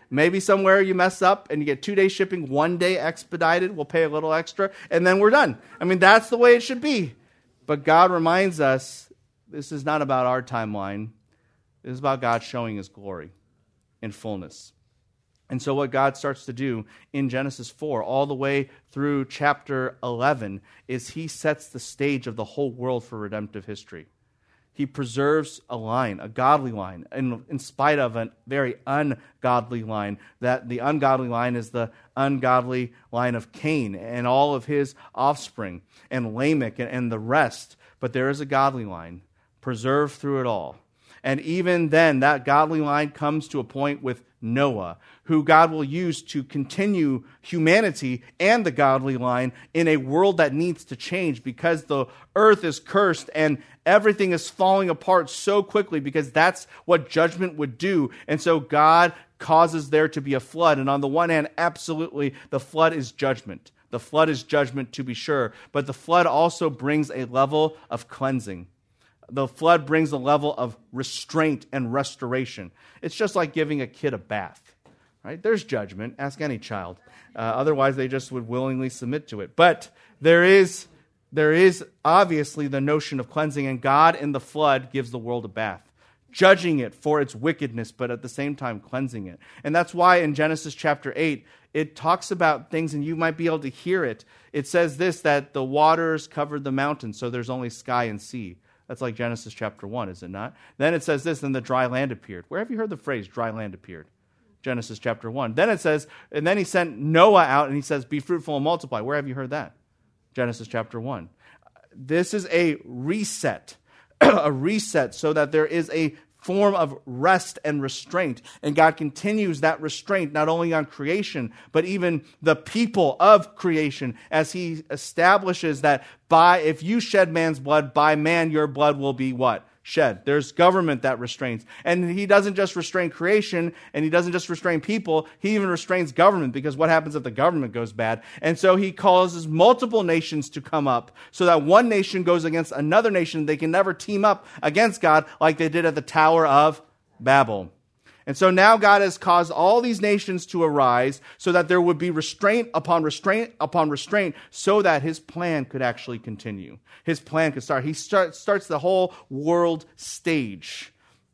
Maybe somewhere you mess up and you get two days shipping, one day expedited, we'll pay a little extra, and then we're done. I mean, that's the way it should be. But God reminds us, this is not about our timeline. This is about God showing his glory in fullness. And so what God starts to do in Genesis four, all the way through chapter eleven, is he sets the stage of the whole world for redemptive history. He preserves a line, a godly line, in, in spite of a very ungodly line. That the ungodly line is the ungodly line of Cain and all of his offspring, and Lamech and, and the rest. But there is a godly line, preserved through it all. And even then, that godly line comes to a point with Noah, who God will use to continue humanity and the godly line in a world that needs to change because the earth is cursed and everything is falling apart so quickly, because that's what judgment would do. And so God causes there to be a flood. And on the one hand, absolutely, the flood is judgment. The flood is judgment, to be sure. But the flood also brings a level of cleansing. The flood brings a level of restraint and restoration. It's just like giving a kid a bath, right? There's judgment. Ask any child. Uh, otherwise, they just would willingly submit to it. But there is, there is obviously the notion of cleansing, and God in the flood gives the world a bath, judging it for its wickedness, but at the same time cleansing it. And that's why in Genesis chapter eight, it talks about things, and you might be able to hear it. It says this, that the waters covered the mountains, so there's only sky and sea. That's like Genesis chapter one, is it not? Then it says this, then the dry land appeared. Where have you heard the phrase dry land appeared? Genesis chapter one. Then it says, and then he sent Noah out and he says, be fruitful and multiply. Where have you heard that? Genesis chapter one. This is a reset, a reset so that there is a form of rest and restraint. And God continues that restraint not only on creation, but even the people of creation, as he establishes that by, if you shed man's blood, by man your blood will be what? Shed. There's government that restrains. And he doesn't just restrain creation, and he doesn't just restrain people, he even restrains government, because what happens if the government goes bad? And so he causes multiple nations to come up, so that one nation goes against another nation. They can never team up against God like they did at the Tower of Babel. And so now God has caused all these nations to arise so that there would be restraint upon restraint upon restraint, so that his plan could actually continue. His plan could start. He start, starts the whole world stage.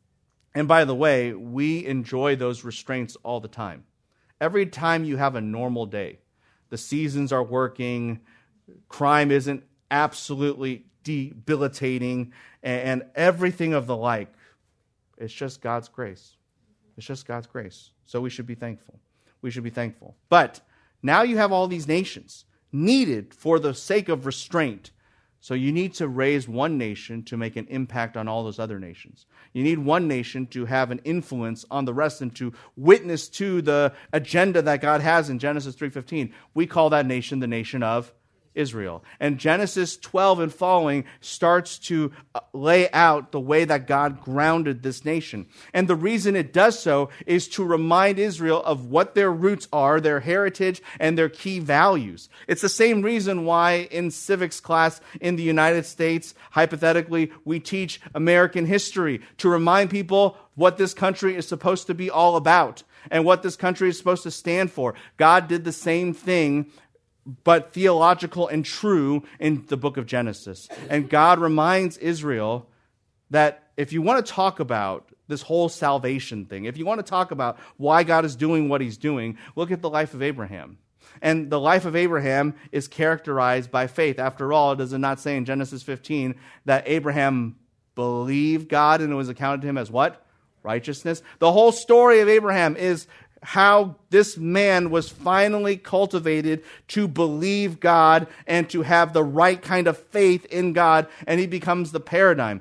And by the way, we enjoy those restraints all the time. Every time you have a normal day, the seasons are working, crime isn't absolutely debilitating, and everything of the like. It's just God's grace. It's just God's grace. So we should be thankful. We should be thankful. But now you have all these nations needed for the sake of restraint. So you need to raise one nation to make an impact on all those other nations. You need one nation to have an influence on the rest and to witness to the agenda that God has in Genesis three fifteen. We call that nation the nation of Israel. And Genesis twelve and following starts to lay out the way that God grounded this nation. And the reason it does so is to remind Israel of what their roots are, their heritage, and their key values. It's the same reason why in civics class in the United States, hypothetically, we teach American history, to remind people what this country is supposed to be all about and what this country is supposed to stand for. God did the same thing, but theological and true, in the book of Genesis. And God reminds Israel that if you want to talk about this whole salvation thing, if you want to talk about why God is doing what he's doing, look at the life of Abraham. And the life of Abraham is characterized by faith. After all, does it not say in Genesis fifteen that Abraham believed God and it was accounted to him as what? Righteousness. The whole story of Abraham is how this man was finally cultivated to believe God and to have the right kind of faith in God, and he becomes the paradigm.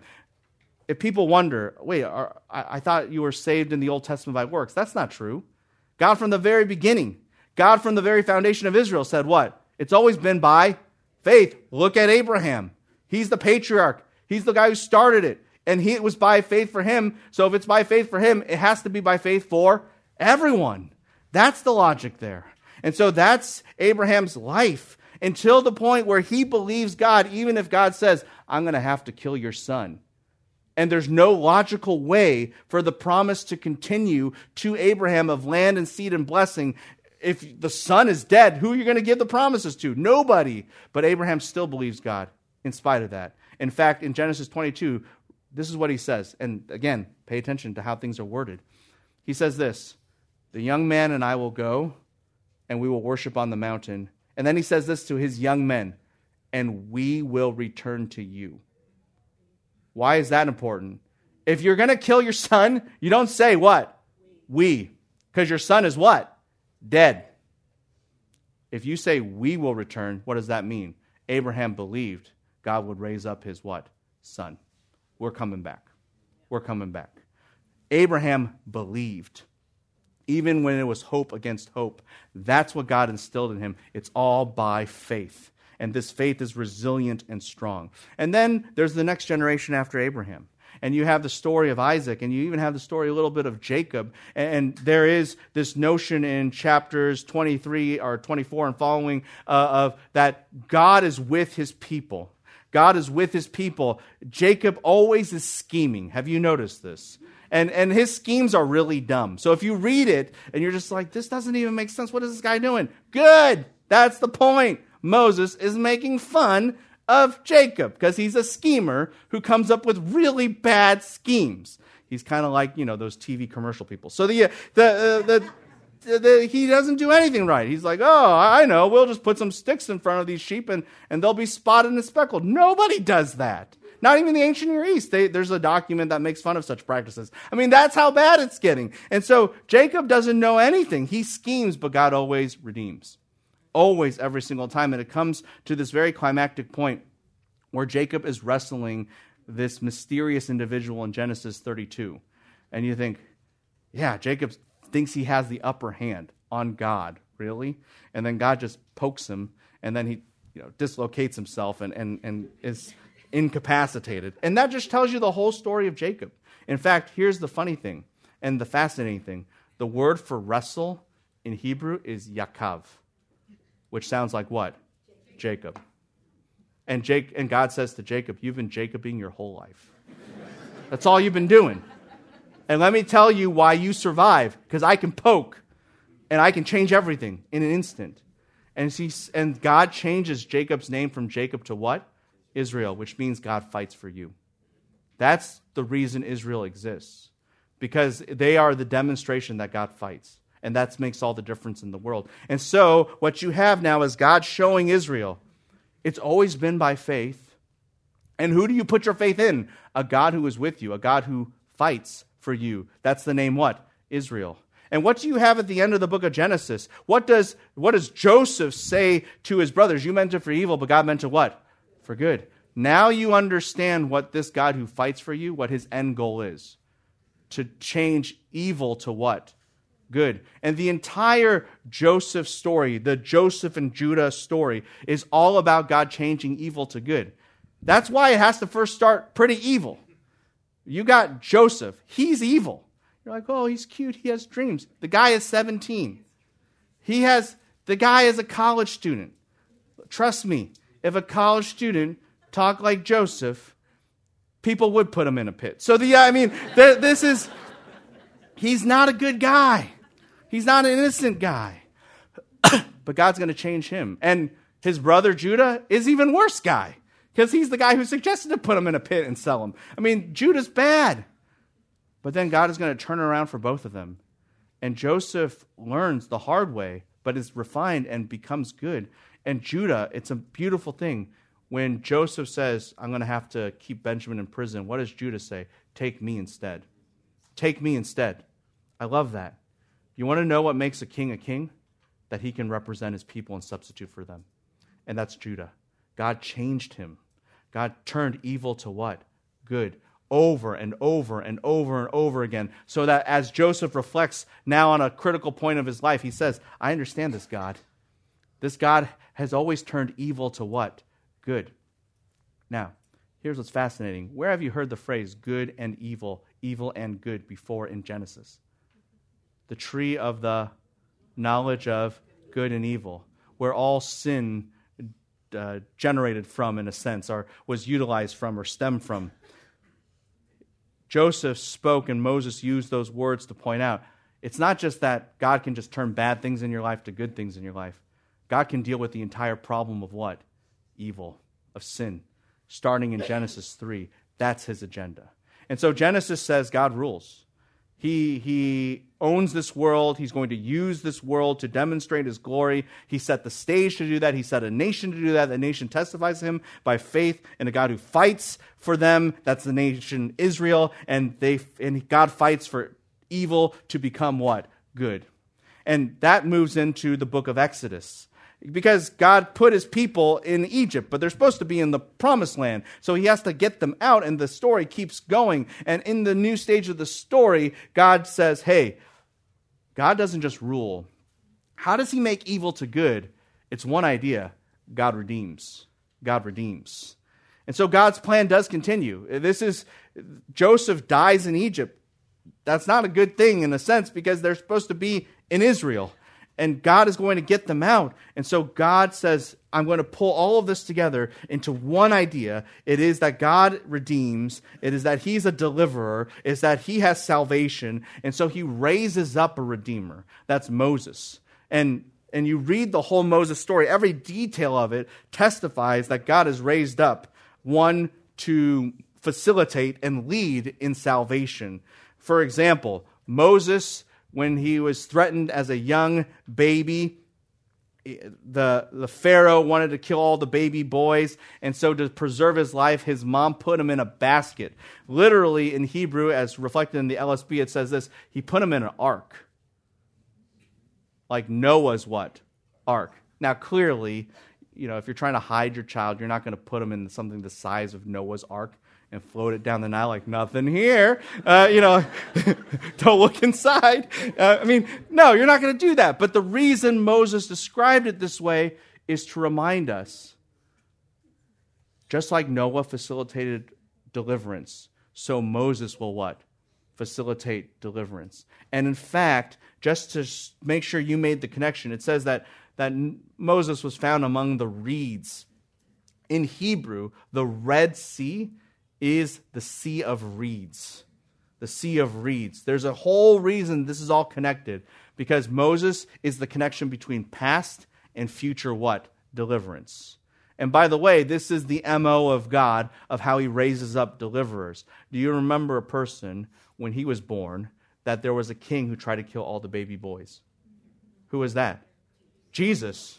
If people wonder, wait, are, I, I thought you were saved in the Old Testament by works. That's not true. God from the very beginning, God from the very foundation of Israel said what? It's always been by faith. Look at Abraham. He's the patriarch. He's the guy who started it, and he, it was by faith for him. So if it's by faith for him, it has to be by faith for everyone. That's the logic there. And so that's Abraham's life until the point where he believes God, even if God says, I'm going to have to kill your son. And there's no logical way for the promise to continue to Abraham of land and seed and blessing. If the son is dead, who are you going to give the promises to? Nobody. But Abraham still believes God in spite of that. In fact, in Genesis twenty-two, this is what he says. And again, pay attention to how things are worded. He says this, the young man and I will go, and we will worship on the mountain. And then he says this to his young men, and we will return to you. Why is that important? If you're going to kill your son, you don't say what? We. Because your son is what? Dead. If you say we will return, what does that mean? Abraham believed God would raise up his what? Son. We're coming back. We're coming back. Abraham believed. Even when it was hope against hope. That's what God instilled in him. It's all by faith. And this faith is resilient and strong. And then there's the next generation after Abraham. And you have the story of Isaac, and you even have the story a little bit of Jacob. And there is this notion in chapters twenty-three or twenty-four and following uh, of that God is with his people. God is with his people. Jacob always is scheming. Have you noticed this? And and his schemes are really dumb. So if you read it and you're just like, this doesn't even make sense. What is this guy doing? Good. That's the point. Moses is making fun of Jacob because he's a schemer who comes up with really bad schemes. He's kind of like, you know, those T V commercial people. So the the uh, the, the, the he doesn't do anything right. He's like, oh, I know. We'll just put some sticks in front of these sheep and, and they'll be spotted and speckled. Nobody does that. Not even the ancient Near East. They, there's a document that makes fun of such practices. I mean, that's how bad it's getting. And so Jacob doesn't know anything. He schemes, but God always redeems. Always, every single time. And it comes to this very climactic point where Jacob is wrestling this mysterious individual in Genesis thirty-two. And you think, yeah, Jacob thinks he has the upper hand on God. Really? And then God just pokes him, and then he you know, dislocates himself and, and, and is incapacitated. And that just tells you the whole story of Jacob. In fact, here's the funny thing and the fascinating thing. The word for wrestle in Hebrew is Yaakov, which sounds like what? Jacob. And Jake, and God says to Jacob, you've been Jacobing your whole life. That's all you've been doing. And let me tell you why you survive, because I can poke, and I can change everything in an instant. And, see, and God changes Jacob's name from Jacob to what? Israel, which means God fights for you. That's the reason Israel exists, because they are the demonstration that God fights. And that makes all the difference in the world. And so what you have now is God showing Israel, it's always been by faith. And who do you put your faith in? A God who is with you, a God who fights for you. That's the name what? Israel. And what do you have at the end of the book of Genesis? What does, what does Joseph say to his brothers? You meant it for evil, but God meant it what? For good. Now you understand what this God who fights for you, what his end goal is. To change evil to what? Good. And the entire Joseph story, the Joseph and Judah story, is all about God changing evil to good. That's why it has to first start pretty evil. You got Joseph. He's evil. You're like, oh, he's cute. He has dreams. The guy is seventeen. He has, the guy is a college student. Trust me, if a college student talked like Joseph, people would put him in a pit. So the, I mean, the, this is, he's not a good guy. He's not an innocent guy. But God's going to change him. And his brother Judah is even worse guy, because he's the guy who suggested to put him in a pit and sell him. I mean, Judah's bad. But then God is going to turn around for both of them. And Joseph learns the hard way, but is refined and becomes good. And Judah, it's a beautiful thing. When Joseph says, I'm going to have to keep Benjamin in prison, what does Judah say? Take me instead. Take me instead. I love that. You want to know what makes a king a king? That he can represent his people and substitute for them. And that's Judah. God changed him. God turned evil to what? Good. Over and over and over and over again. So that as Joseph reflects now on a critical point of his life, he says, I understand this God. This God has always turned evil to what? Good. Now, here's what's fascinating. Where have you heard the phrase good and evil, evil and good before in Genesis? The tree of the knowledge of good and evil, where all sin uh, generated from, in a sense, or was utilized from or stemmed from. Joseph spoke and Moses used those words to point out, it's not just that God can just turn bad things in your life to good things in your life. God can deal with the entire problem of what? Evil, of sin. Starting in Genesis three. That's his agenda. And so Genesis says God rules. He, he owns this world. He's going to use this world to demonstrate his glory. He set the stage to do that. He set a nation to do that. The nation testifies to him by faith in a God who fights for them. That's the nation Israel. And they and God fights for evil to become what? Good. And that moves into the book of Exodus. Because God put his people in Egypt, but they're supposed to be in the promised land. So he has to get them out, and the story keeps going. And in the new stage of the story, God says, hey, God doesn't just rule. How does he make evil to good? It's one idea. God redeems. God redeems. And so God's plan does continue. This is, Joseph dies in Egypt. That's not a good thing in a sense because they're supposed to be in Israel. And God is going to get them out. And so God says, I'm going to pull all of this together into one idea. It is that God redeems. It is that he's a deliverer. It is that he has salvation. And so he raises up a redeemer. That's Moses. And, and you read the whole Moses story. Every detail of it testifies that God has raised up one to facilitate and lead in salvation. For example, Moses, when he was threatened as a young baby, the, the Pharaoh wanted to kill all the baby boys, and so to preserve his life, his mom put him in a basket. Literally, in Hebrew, as reflected in the L S B, it says this, he put him in an ark. Like Noah's what? Ark. Now, clearly, you know, if you're trying to hide your child, you're not going to put him in something the size of Noah's Ark and float it down the Nile like, nothing here. Uh, you know, don't look inside. Uh, I mean, no, you're not going to do that. But the reason Moses described it this way is to remind us, just like Noah facilitated deliverance, so Moses will what? Facilitate deliverance. And in fact, just to make sure you made the connection, it says that, that Moses was found among the reeds. In Hebrew, the Red Sea is the Sea of Reeds. The Sea of Reeds. There's a whole reason this is all connected, because Moses is the connection between past and future what? Deliverance. And by the way, this is the M O of God, of how he raises up deliverers. Do you remember a person, when he was born, that there was a king who tried to kill all the baby boys? Who was that? Jesus.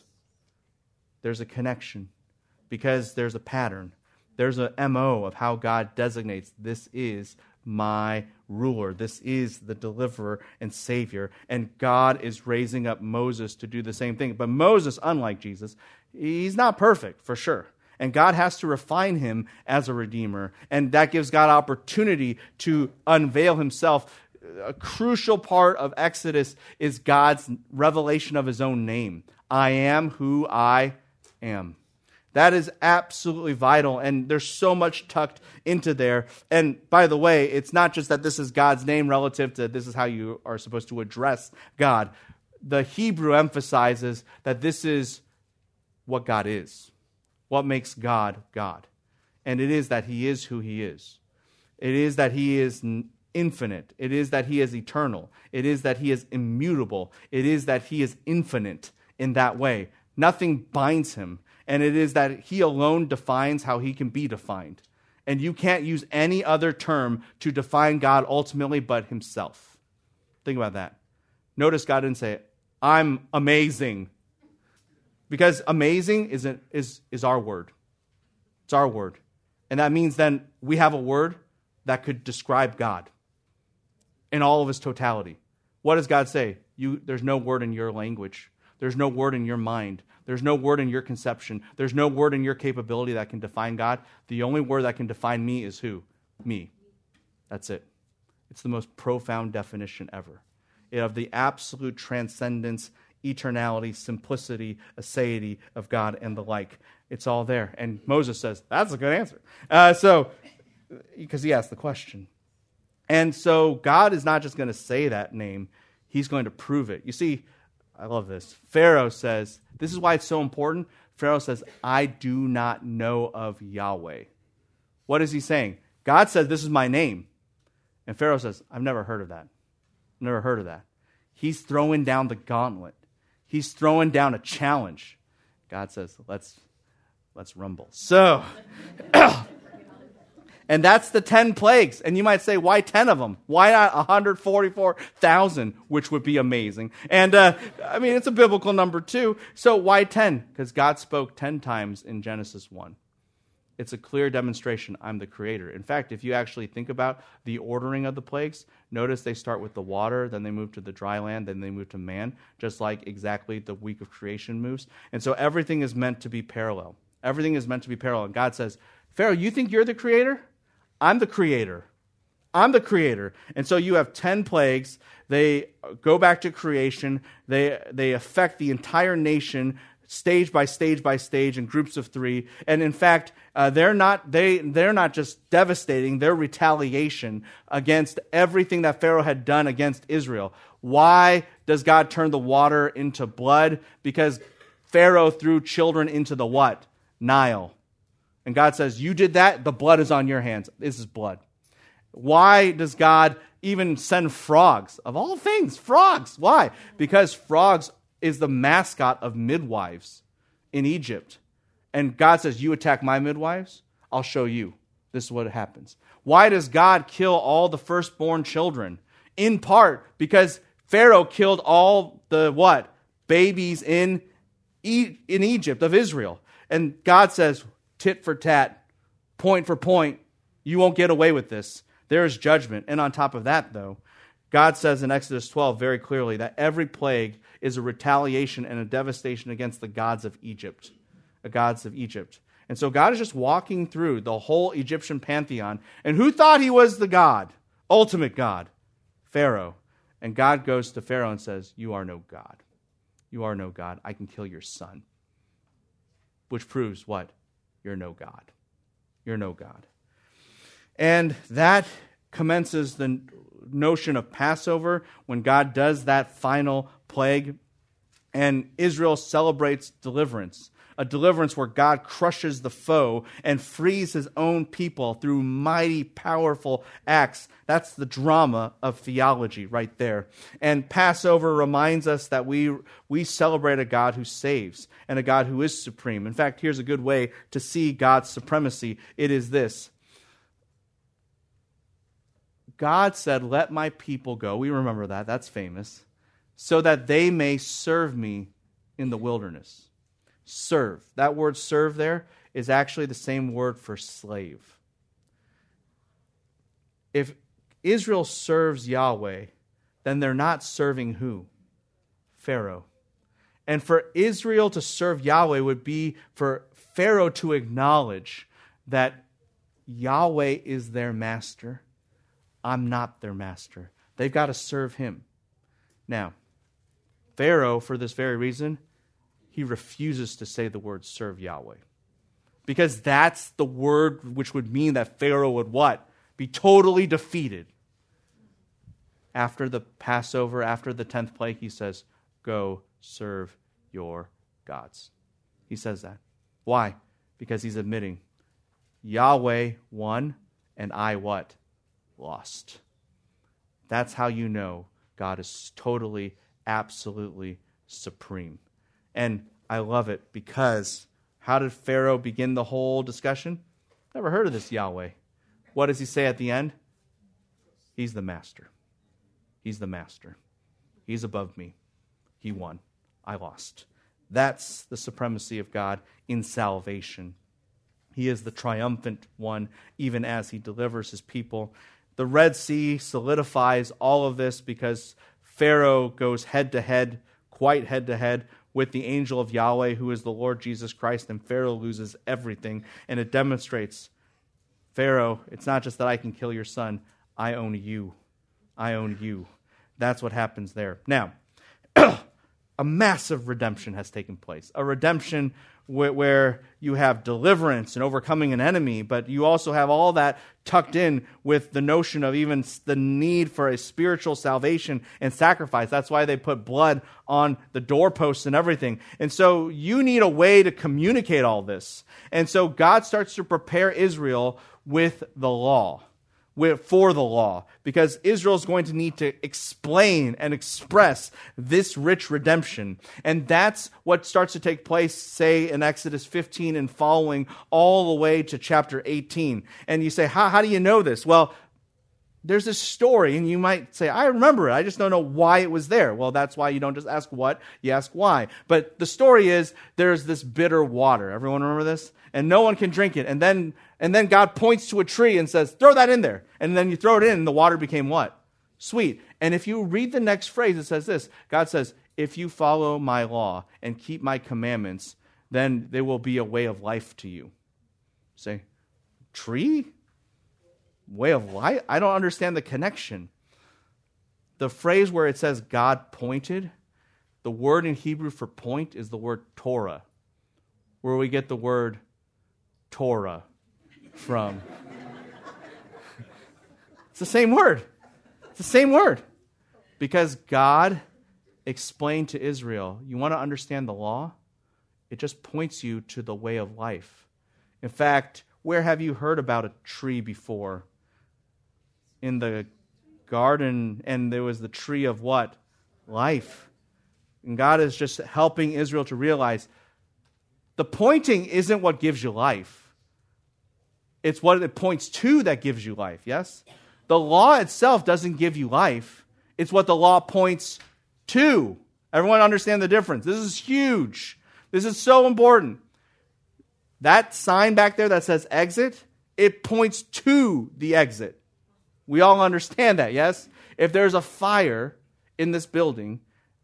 There's a connection, because there's a pattern. There's an M O of how God designates, this is my ruler. This is the deliverer and savior. And God is raising up Moses to do the same thing. But Moses, unlike Jesus, he's not perfect, for sure. And God has to refine him as a redeemer. And that gives God opportunity to unveil himself. A crucial part of Exodus is God's revelation of his own name. I am who I am. That is absolutely vital, and there's so much tucked into there. And by the way, it's not just that this is God's name relative to this is how you are supposed to address God. The Hebrew emphasizes that this is what God is, what makes God God. And it is that he is who he is. It is that he is infinite. It is that he is eternal. It is that he is immutable. It is that he is infinite in that way. Nothing binds him. And it is that he alone defines how he can be defined. And you can't use any other term to define God ultimately but himself. Think about that. Notice God didn't say, I'm amazing. Because amazing is, a, is, is our word. It's our word. And that means then we have a word that could describe God in all of his totality. What does God say? You, there's no word in your language. There's no word in your mind. There's no word in your conception. There's no word in your capability that can define God. The only word that can define me is who? Me. That's it. It's the most profound definition ever. Of the absolute transcendence, eternality, simplicity, aseity of God and the like. It's all there. And Moses says, that's a good answer. Uh, so, because he asked the question. And so God is not just going to say that name. He's going to prove it. You see, I love this. Pharaoh says, this is why it's so important. Pharaoh says, I do not know of Yahweh. What is he saying? God says, this is my name. And Pharaoh says, I've never heard of that. Never heard of that. He's throwing down the gauntlet. He's throwing down a challenge. God says, let's, let's rumble. So, and that's the ten plagues. And you might say, why ten of them? Why not one hundred forty-four thousand, which would be amazing? And, uh, I mean, it's a biblical number too. So why ten? Because God spoke ten times in Genesis one. It's a clear demonstration I'm the creator. In fact, if you actually think about the ordering of the plagues, notice they start with the water, then they move to the dry land, then they move to man, just like exactly the week of creation moves. And so everything is meant to be parallel. Everything is meant to be parallel. And God says, Pharaoh, you think you're the creator? I'm the creator. I'm the creator. And so you have ten plagues. They go back to creation. They, they affect the entire nation stage by stage by stage in groups of three. And in fact, uh, they're not they they're not just devastating, they're retaliation against everything that Pharaoh had done against Israel. Why does God turn the water into blood? Because Pharaoh threw children into the what? Nile. And God says, you did that, the blood is on your hands. This is blood. Why does God even send frogs? Of all things, frogs. Why? Because frogs is the mascot of midwives in Egypt. And God says, you attack my midwives, I'll show you. This is what happens. Why does God kill all the firstborn children? In part because Pharaoh killed all the what? Babies in, e- in Egypt of Israel. And God says, tit for tat, point for point, you won't get away with this. There is judgment. And on top of that, though, God says in Exodus twelve very clearly that every plague is a retaliation and a devastation against the gods of Egypt, the gods of Egypt. And so God is just walking through the whole Egyptian pantheon. And who thought he was the God, ultimate God? Pharaoh. And God goes to Pharaoh and says, you are no God. You are no God. I can kill your son. Which proves what? You're no God. You're no God. And that commences the notion of Passover when God does that final plague and Israel celebrates deliverance. A deliverance where God crushes the foe and frees his own people through mighty, powerful acts. That's the drama of theology right there. And Passover reminds us that we, we celebrate a God who saves and a God who is supreme. In fact, here's a good way to see God's supremacy. It is this. God said, let my people go. We remember that. That's famous. So that they may serve me in the wilderness. Serve. That word serve there is actually the same word for slave. If Israel serves Yahweh, then they're not serving who? Pharaoh. And for Israel to serve Yahweh would be for Pharaoh to acknowledge that Yahweh is their master. I'm not their master. They've got to serve him. Now, Pharaoh, for this very reason, he refuses to say the word serve Yahweh. Because that's the word which would mean that Pharaoh would what? Be totally defeated. After the Passover, after the tenth plague, he says, go serve your gods. He says that. Why? Because he's admitting, Yahweh won, and I what? Lost. That's how you know God is totally, absolutely supreme. And I love it because how did Pharaoh begin the whole discussion? Never heard of this Yahweh. What does he say at the end? He's the master. He's the master. He's above me. He won. I lost. That's the supremacy of God in salvation. He is the triumphant one, even as he delivers his people. The Red Sea solidifies all of this because Pharaoh goes head to head, quite head to head, with the angel of Yahweh, who is the Lord Jesus Christ, and Pharaoh loses everything. And it demonstrates, Pharaoh, it's not just that I can kill your son, I own you. I own you. That's what happens there. Now, a massive redemption has taken place. A redemption wh- where you have deliverance and overcoming an enemy, but you also have all that tucked in with the notion of even the need for a spiritual salvation and sacrifice. That's why they put blood on the doorposts and everything. And so you need a way to communicate all this. And so God starts to prepare Israel with the law. with, for the law, because Israel is going to need to explain and express this rich redemption. And that's what starts to take place, say, in Exodus fifteen and following all the way to chapter eighteen. And you say, how, how do you know this? Well, there's this story, and you might say, I remember it. I just don't know why it was there. Well, that's why you don't just ask what, you ask why. But the story is there's this bitter water. Everyone remember this? And no one can drink it. And then and then God points to a tree and says, throw that in there. And then you throw it in, and the water became what? Sweet. And if you read the next phrase, it says this. God says, if you follow my law and keep my commandments, then there will be a way of life to you. Say, tree? Way of life? I don't understand the connection. The phrase where it says God pointed, the word in Hebrew for point is the word Torah, where we get the word Torah from. It's the same word. It's the same word. Because God explained to Israel, you want to understand the law? It just points you to the way of life. In fact, where have you heard about a tree before? In the garden, and there was the tree of what? Life. And God is just helping Israel to realize the pointing isn't what gives you life. It's what it points to that gives you life, yes? The law itself doesn't give you life. It's what the law points to. Everyone understand the difference? This is huge. This is so important. That sign back there that says exit, it points to the exit. We all understand that, yes? If there's a fire in this building,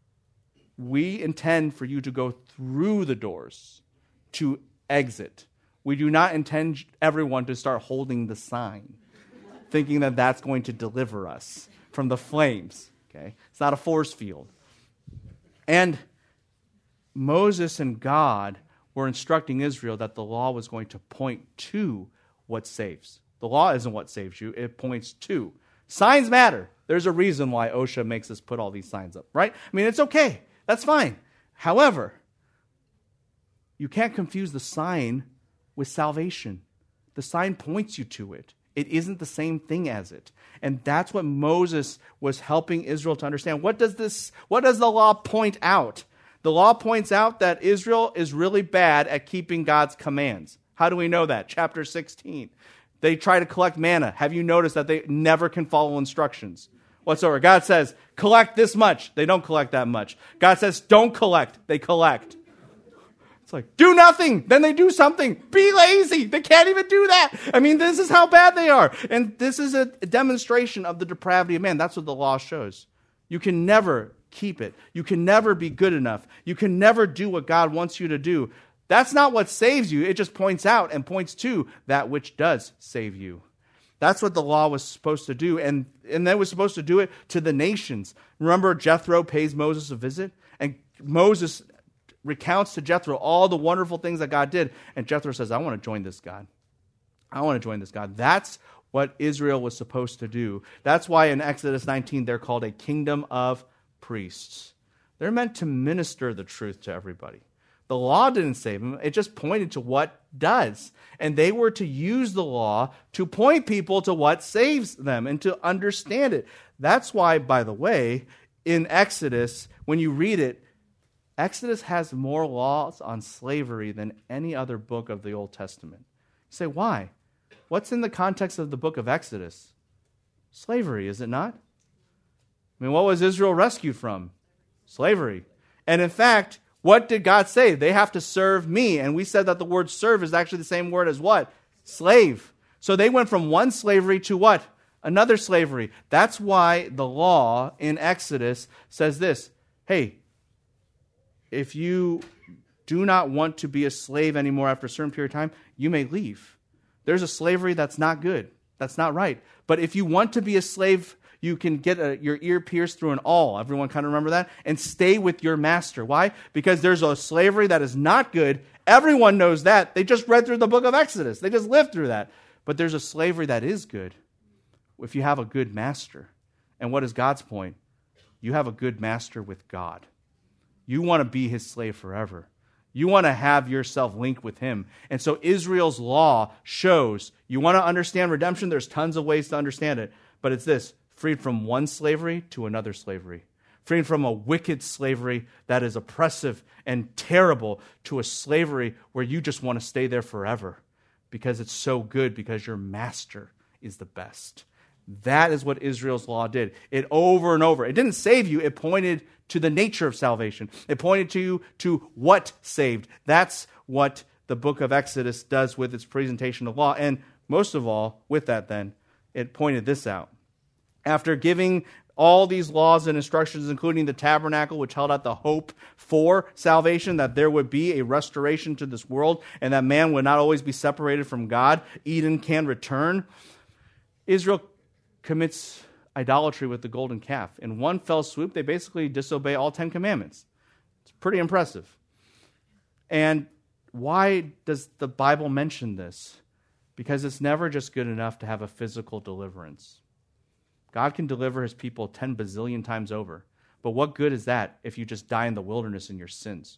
we intend for you to go through the doors to exit. We do not intend everyone to start holding the sign, thinking that that's going to deliver us from the flames. Okay, it's not a force field. And Moses and God were instructing Israel that the law was going to point to what saves. The law isn't what saves you. It points to. Signs matter. There's a reason why OSHA makes us put all these signs up, right? I mean, it's okay. That's fine. However, you can't confuse the sign with salvation. The sign points you to it. It isn't the same thing as it. And that's what Moses was helping Israel to understand. What does this, what does the law point out? The law points out that Israel is really bad at keeping God's commands. How do we know that? Chapter sixteen. They try to collect manna. Have you noticed that they never can follow instructions whatsoever? God says, collect this much. They don't collect that much. God says, don't collect. They collect. It's like, do nothing. Then they do something. Be lazy. They can't even do that. I mean, this is how bad they are. And this is a demonstration of the depravity of man. That's what the law shows. You can never keep it. You can never be good enough. You can never do what God wants you to do. That's not what saves you. It just points out and points to that which does save you. That's what the law was supposed to do. And, and they were supposed to do it to the nations. Remember, Jethro pays Moses a visit? And Moses recounts to Jethro all the wonderful things that God did. And Jethro says, I want to join this God. I want to join this God. That's what Israel was supposed to do. That's why in Exodus nineteen, they're called a kingdom of priests. They're meant to minister the truth to everybody. The law didn't save them. It just pointed to what does. And they were to use the law to point people to what saves them and to understand it. That's why, by the way, in Exodus, when you read it, Exodus has more laws on slavery than any other book of the Old Testament. You say, why? What's in the context of the book of Exodus? Slavery, is it not? I mean, what was Israel rescued from? Slavery. And in fact, what did God say? They have to serve me. And we said that the word serve is actually the same word as what? Slave. So they went from one slavery to what? Another slavery. That's why the law in Exodus says this. Hey, if you do not want to be a slave anymore after a certain period of time, you may leave. There's a slavery that's not good. That's not right. But if you want to be a slave, you can get a, your ear pierced through an awl. Everyone kind of remember that? And stay with your master. Why? Because there's a slavery that is not good. Everyone knows that. They just read through the book of Exodus. They just lived through that. But there's a slavery that is good if you have a good master. And what is God's point? You have a good master with God. You want to be his slave forever. You want to have yourself linked with him. And so Israel's law shows, you want to understand redemption? There's tons of ways to understand it. But it's this: freed from one slavery to another slavery. Freed from a wicked slavery that is oppressive and terrible to a slavery where you just want to stay there forever because it's so good, because your master is the best. That is what Israel's law did. It over and over. It didn't save you. It pointed to the nature of salvation. It pointed to you to what saved. That's what the book of Exodus does with its presentation of law. And most of all, with that then, it pointed this out. After giving all these laws and instructions, including the tabernacle, which held out the hope for salvation, that there would be a restoration to this world and that man would not always be separated from God, Eden can return, Israel commits idolatry with the golden calf. In one fell swoop, they basically disobey all Ten Commandments. It's pretty impressive. And why does the Bible mention this? Because it's never just good enough to have a physical deliverance. God can deliver his people ten bazillion times over. But what good is that if you just die in the wilderness in your sins?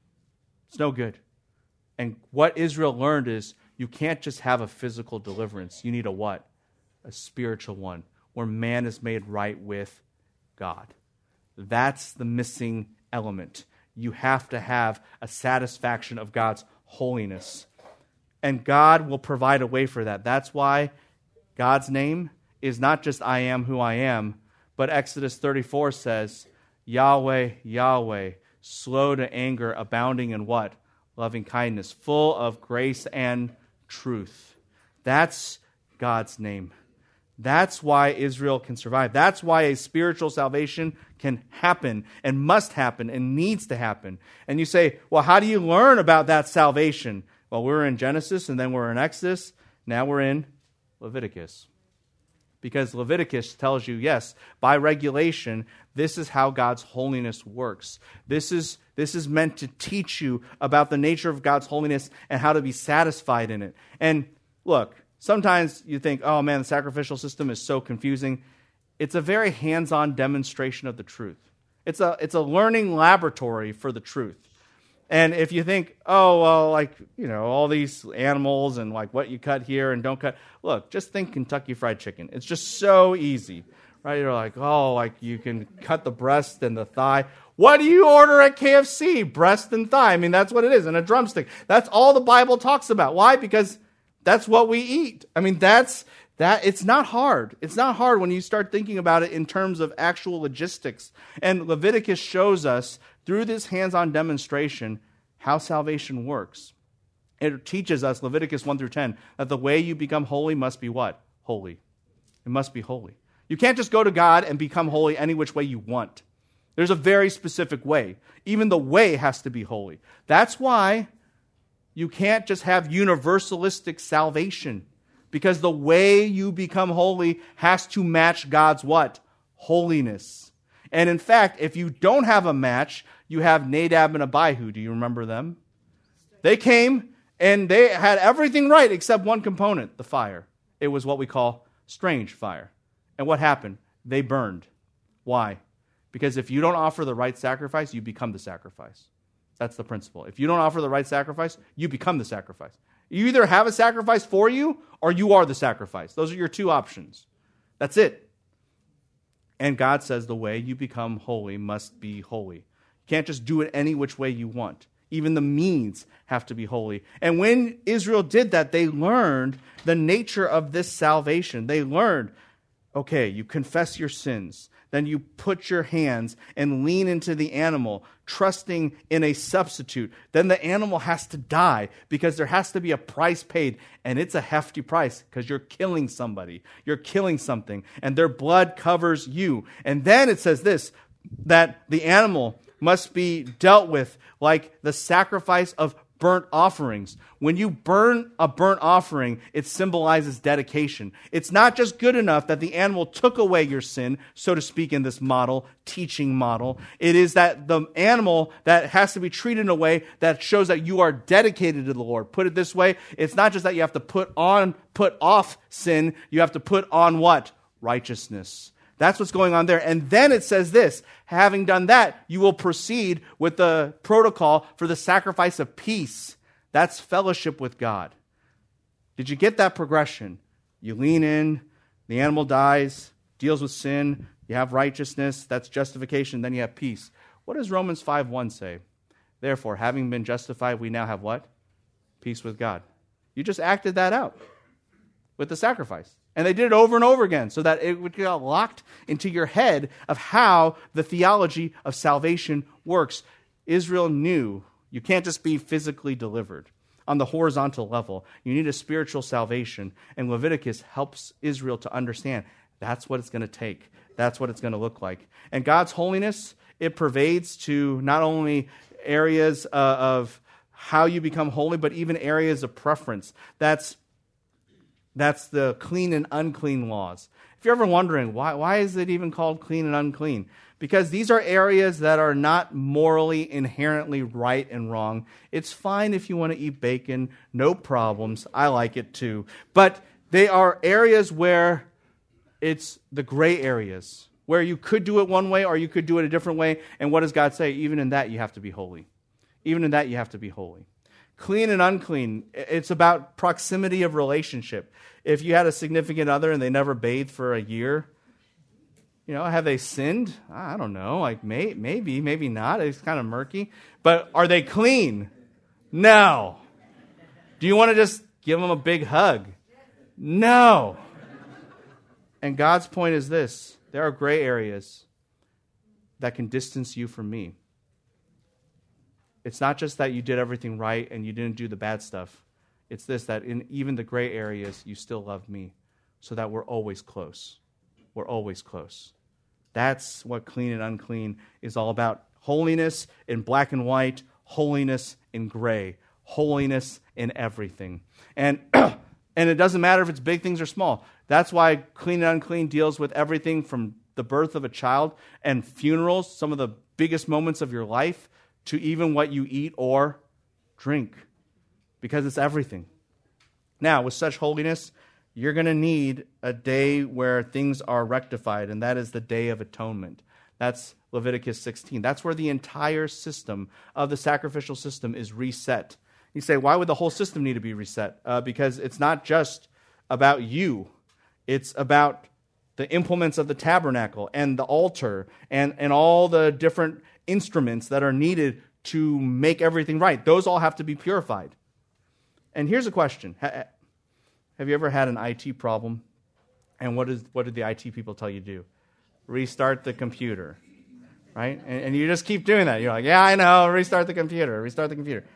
It's no good. And what Israel learned is you can't just have a physical deliverance. You need a what? A spiritual one, where man is made right with God. That's the missing element. You have to have a satisfaction of God's holiness. And God will provide a way for that. That's why God's name is not just I am who I am, but Exodus thirty-four says, Yahweh, Yahweh, slow to anger, abounding in what? Loving kindness, full of grace and truth. That's God's name. That's why Israel can survive. That's why a spiritual salvation can happen and must happen and needs to happen. And you say, well, how do you learn about that salvation? Well, we were in Genesis and then we're in Exodus. Now we're in Leviticus. Because Leviticus tells you, yes, by regulation, this is how God's holiness works. This is, this is meant to teach you about the nature of God's holiness and how to be satisfied in it. And look, sometimes you think, oh man, the sacrificial system is so confusing. It's a very hands-on demonstration of the truth. It's a, it's a learning laboratory for the truth. And if you think, oh, well, like, you know, all these animals and like what you cut here and don't cut. Look, just think Kentucky Fried Chicken. It's just so easy, right? You're like, oh, like you can cut the breast and the thigh. What do you order at K F C? Breast and thigh. I mean, that's what it is. And a drumstick. That's all the Bible talks about. Why? Because that's what we eat. I mean, that's that. It's not hard. It's not hard when you start thinking about it in terms of actual logistics. And Leviticus shows us through this hands-on demonstration how salvation works. It teaches us, Leviticus one through ten, that the way you become holy must be what? Holy. It must be holy. You can't just go to God and become holy any which way you want. There's a very specific way. Even the way has to be holy. That's why you can't just have universalistic salvation, because the way you become holy has to match God's what? Holiness. And in fact, if you don't have a match, you have Nadab and Abihu. Do you remember them? They came and they had everything right except one component, the fire. It was what we call strange fire. And what happened? They burned. Why? Because if you don't offer the right sacrifice, you become the sacrifice. That's the principle. If you don't offer the right sacrifice, you become the sacrifice. You either have a sacrifice for you or you are the sacrifice. Those are your two options. That's it. And God says the way you become holy must be holy. You can't just do it any which way you want. Even the means have to be holy. And when Israel did that, they learned the nature of this salvation. They learned, okay, you confess your sins. Then you put your hands and lean into the animal, trusting in a substitute. Then the animal has to die because there has to be a price paid. And it's a hefty price because you're killing somebody. You're killing something. And their blood covers you. And then it says this, that the animal must be dealt with like the sacrifice of burnt offerings. When you burn a burnt offering, it symbolizes dedication. It's not just good enough that the animal took away your sin, so to speak, in this model, teaching model. It is that the animal that has to be treated in a way that shows that you are dedicated to the Lord. Put it this way, it's not just that you have to put on, put off sin, you have to put on what? Righteousness. That's what's going on there. And then it says this, having done that, you will proceed with the protocol for the sacrifice of peace. That's fellowship with God. Did you get that progression? You lean in, the animal dies, deals with sin, you have righteousness, that's justification, then you have peace. What does Romans five one say? Therefore, having been justified, we now have what? Peace with God. You just acted that out with the sacrifice. And they did it over and over again so that it would get locked into your head of how the theology of salvation works. Israel knew you can't just be physically delivered on the horizontal level. You need a spiritual salvation. And Leviticus helps Israel to understand that's what it's going to take. That's what it's going to look like. And God's holiness, it pervades to not only areas uh, of how you become holy, but even areas of preference. That's That's the clean and unclean laws. If you're ever wondering, why, why is it even called clean and unclean? Because these are areas that are not morally, inherently right and wrong. It's fine if you want to eat bacon, no problems. I like it too. But they are areas where it's the gray areas, where you could do it one way or you could do it a different way. And what does God say? Even in that, you have to be holy. Even in that, you have to be holy. Clean and unclean, it's about proximity of relationship. If you had a significant other and they never bathed for a year, you know, have they sinned? I don't know. Like may, maybe, maybe not. It's kind of murky. But are they clean? No. Do you want to just give them a big hug? No. And God's point is this. There are gray areas that can distance you from me. It's not just that you did everything right and you didn't do the bad stuff. It's this, that in even the gray areas, you still love me, so that we're always close. We're always close. That's what clean and unclean is all about. Holiness in black and white, holiness in gray, holiness in everything. And, and it doesn't matter if it's big things or small. That's why clean and unclean deals with everything from the birth of a child and funerals, some of the biggest moments of your life, to even what you eat or drink, because it's everything. Now, with such holiness, you're going to need a day where things are rectified, and that is the Day of Atonement. That's Leviticus sixteen. That's where the entire system of the sacrificial system is reset. You say, why would the whole system need to be reset? Uh, because it's not just about you. It's about the implements of the tabernacle and the altar and, and all the different instruments that are needed to make everything right. Those all have to be purified. And here's a question. Ha- have you ever had an I T problem? And what is what did the I T people tell you to do? Restart the computer, right? And, and you just keep doing that. You're like, yeah, I know, restart the computer, restart the computer.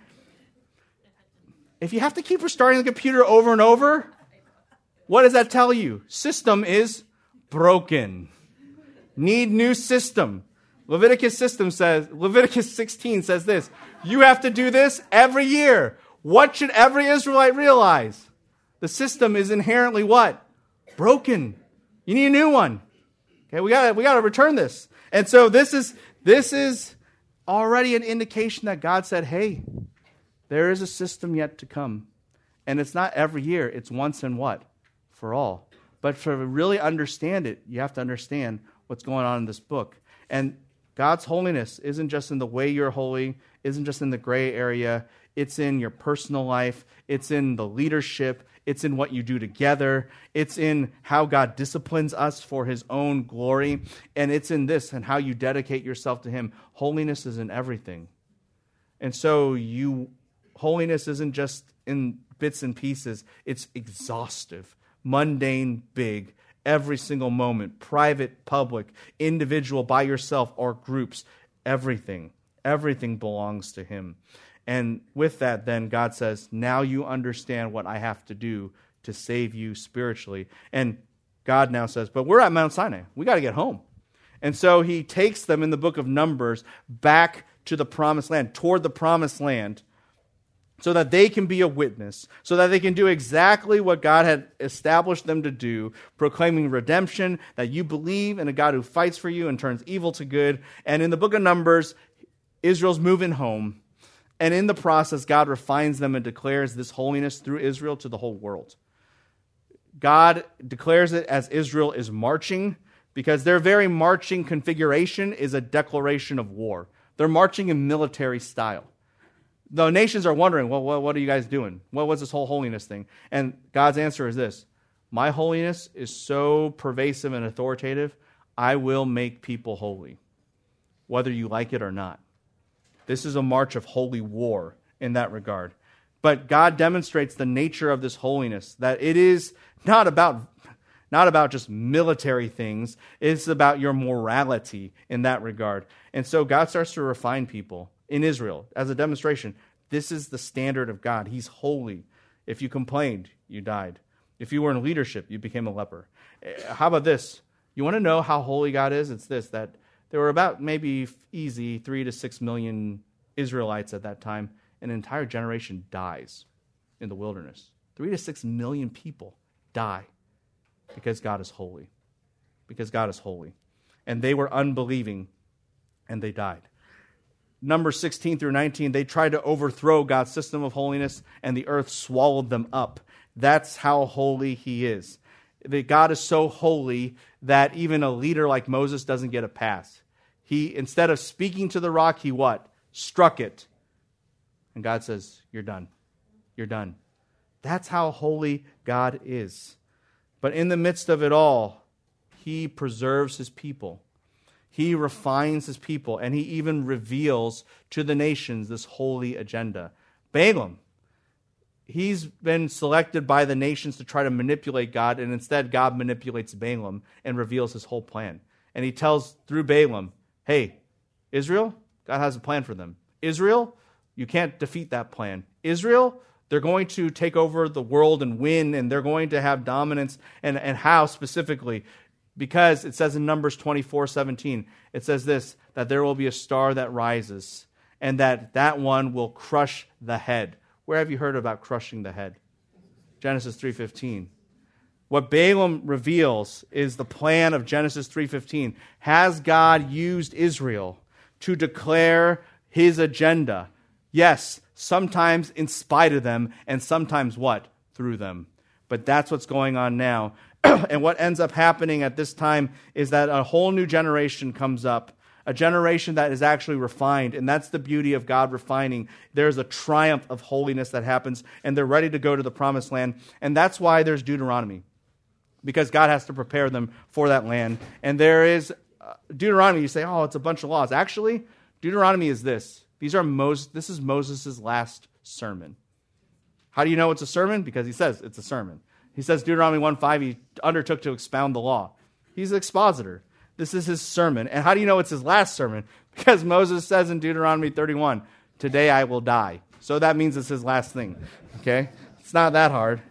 If you have to keep restarting the computer over and over, what does that tell you? System is broken. Need new system. Leviticus system says, Leviticus sixteen says this, you have to do this every year. What should every Israelite realize? The system is inherently what? Broken. You need a new one. Okay, we gotta we gotta return this. And so this is this is already an indication that God said, hey, there is a system yet to come. And it's not every year, it's once and what? For all. But to really understand it, you have to understand what's going on in this book. And God's holiness isn't just in the way you're holy, isn't just in the gray area. It's in your personal life. It's in the leadership. It's in what you do together. It's in how God disciplines us for his own glory. And it's in this and how you dedicate yourself to him. Holiness is in everything. And so you, holiness isn't just in bits and pieces. It's exhaustive, mundane, big, every single moment, private, public, individual, by yourself, or groups, everything. Everything belongs to him. And with that, then, God says, now you understand what I have to do to save you spiritually. And God now says, but we're at Mount Sinai. We got to get home. And so he takes them in the book of Numbers back to the promised land, toward the promised land, so that they can be a witness, so that they can do exactly what God had established them to do, proclaiming redemption, that you believe in a God who fights for you and turns evil to good. And in the book of Numbers, Israel's moving home. And in the process, God refines them and declares this holiness through Israel to the whole world. God declares it as Israel is marching, because their very marching configuration is a declaration of war. They're marching in military style. The nations are wondering, well, what are you guys doing? What was this whole holiness thing? And God's answer is this: my holiness is so pervasive and authoritative, I will make people holy, whether you like it or not. This is a march of holy war in that regard. But God demonstrates the nature of this holiness, that it is not about, not about just military things. It's about your morality in that regard. And so God starts to refine people in Israel as a demonstration. This is the standard of God. He's holy. If you complained, you died. If you were in leadership, you became a leper. How about this? You want to know how holy God is? It's this, that there were about maybe easy three to six million Israelites at that time. An entire generation dies in the wilderness. Three to six million people die because God is holy. Because God is holy. And they were unbelieving, and they died. Numbers sixteen through nineteen, they tried to overthrow God's system of holiness, and the earth swallowed them up. That's how holy he is. That God is so holy that even a leader like Moses doesn't get a pass. He, instead of speaking to the rock, he what? Struck it. And God says, you're done. You're done. That's how holy God is. But in the midst of it all, he preserves his people. He refines his people, and he even reveals to the nations this holy agenda. Balaam, he's been selected by the nations to try to manipulate God, and instead God manipulates Balaam and reveals his whole plan. And he tells through Balaam, hey, Israel, God has a plan for them. Israel, you can't defeat that plan. Israel, they're going to take over the world and win, and they're going to have dominance. And, and how specifically? Because it says in Numbers twenty-four seventeen, it says this, that there will be a star that rises, and that that one will crush the head. Where have you heard about crushing the head? Genesis three fifteen. What Balaam reveals is the plan of Genesis three fifteen. Has God used Israel to declare his agenda? Yes, sometimes in spite of them, and sometimes what? Through them. But that's what's going on now. And what ends up happening at this time is that a whole new generation comes up, a generation that is actually refined, and that's the beauty of God refining. There's a triumph of holiness that happens, and they're ready to go to the promised land, and that's why there's Deuteronomy, because God has to prepare them for that land. And there is uh, Deuteronomy. You say, oh, it's a bunch of laws. Actually, Deuteronomy is this. These are Moses. This is Moses' last sermon. How do you know it's a sermon? Because he says it's a sermon. He says Deuteronomy one five, he undertook to expound the law. He's an expositor. This is his sermon. And how do you know it's his last sermon? Because Moses says in Deuteronomy thirty-one, today I will die. So that means it's his last thing. Okay? It's not that hard.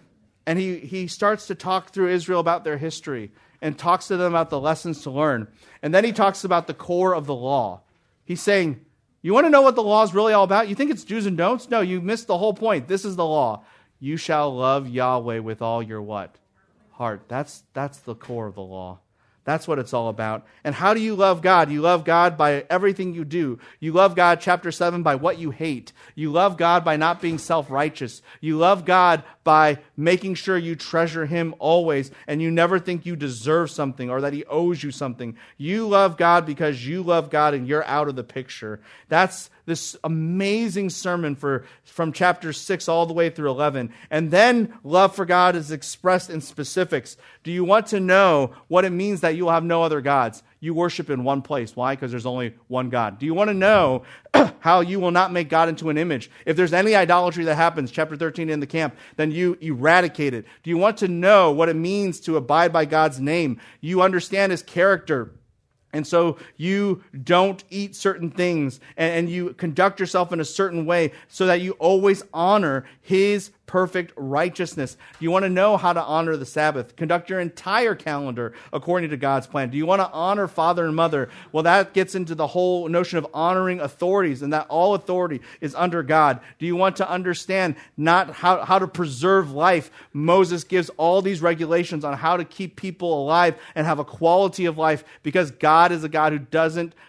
And he, he starts to talk through Israel about their history and talks to them about the lessons to learn. And then he talks about the core of the law. He's saying, you want to know what the law is really all about? You think it's do's and don'ts? No, you missed the whole point. This is the law. You shall love Yahweh with all your what? Heart. That's, that's the core of the law. That's what it's all about. And how do you love God? You love God by everything you do. You love God, chapter seven, by what you hate. You love God by not being self-righteous. You love God by making sure you treasure him always, and you never think you deserve something or that he owes you something. You love God because you love God and you're out of the picture. That's this amazing sermon for from chapter six all the way through eleven. And then love for God is expressed in specifics. Do you want to know what it means that you will have no other gods? You worship in one place. Why? Because there's only one God. Do you want to know how you will not make God into an image? If there's any idolatry that happens, chapter thirteen in the camp, then you eradicate it. Do you want to know what it means to abide by God's name? You understand his character. And so you don't eat certain things, and, and you conduct yourself in a certain way so that you always honor his perfect righteousness. Do you want to know how to honor the Sabbath? Conduct your entire calendar according to God's plan. Do you want to honor father and mother? Well, that gets into the whole notion of honoring authorities, and that all authority is under God. Do you want to understand not how, how to preserve life? Moses gives all these regulations on how to keep people alive and have a quality of life, because God is a God who doesn't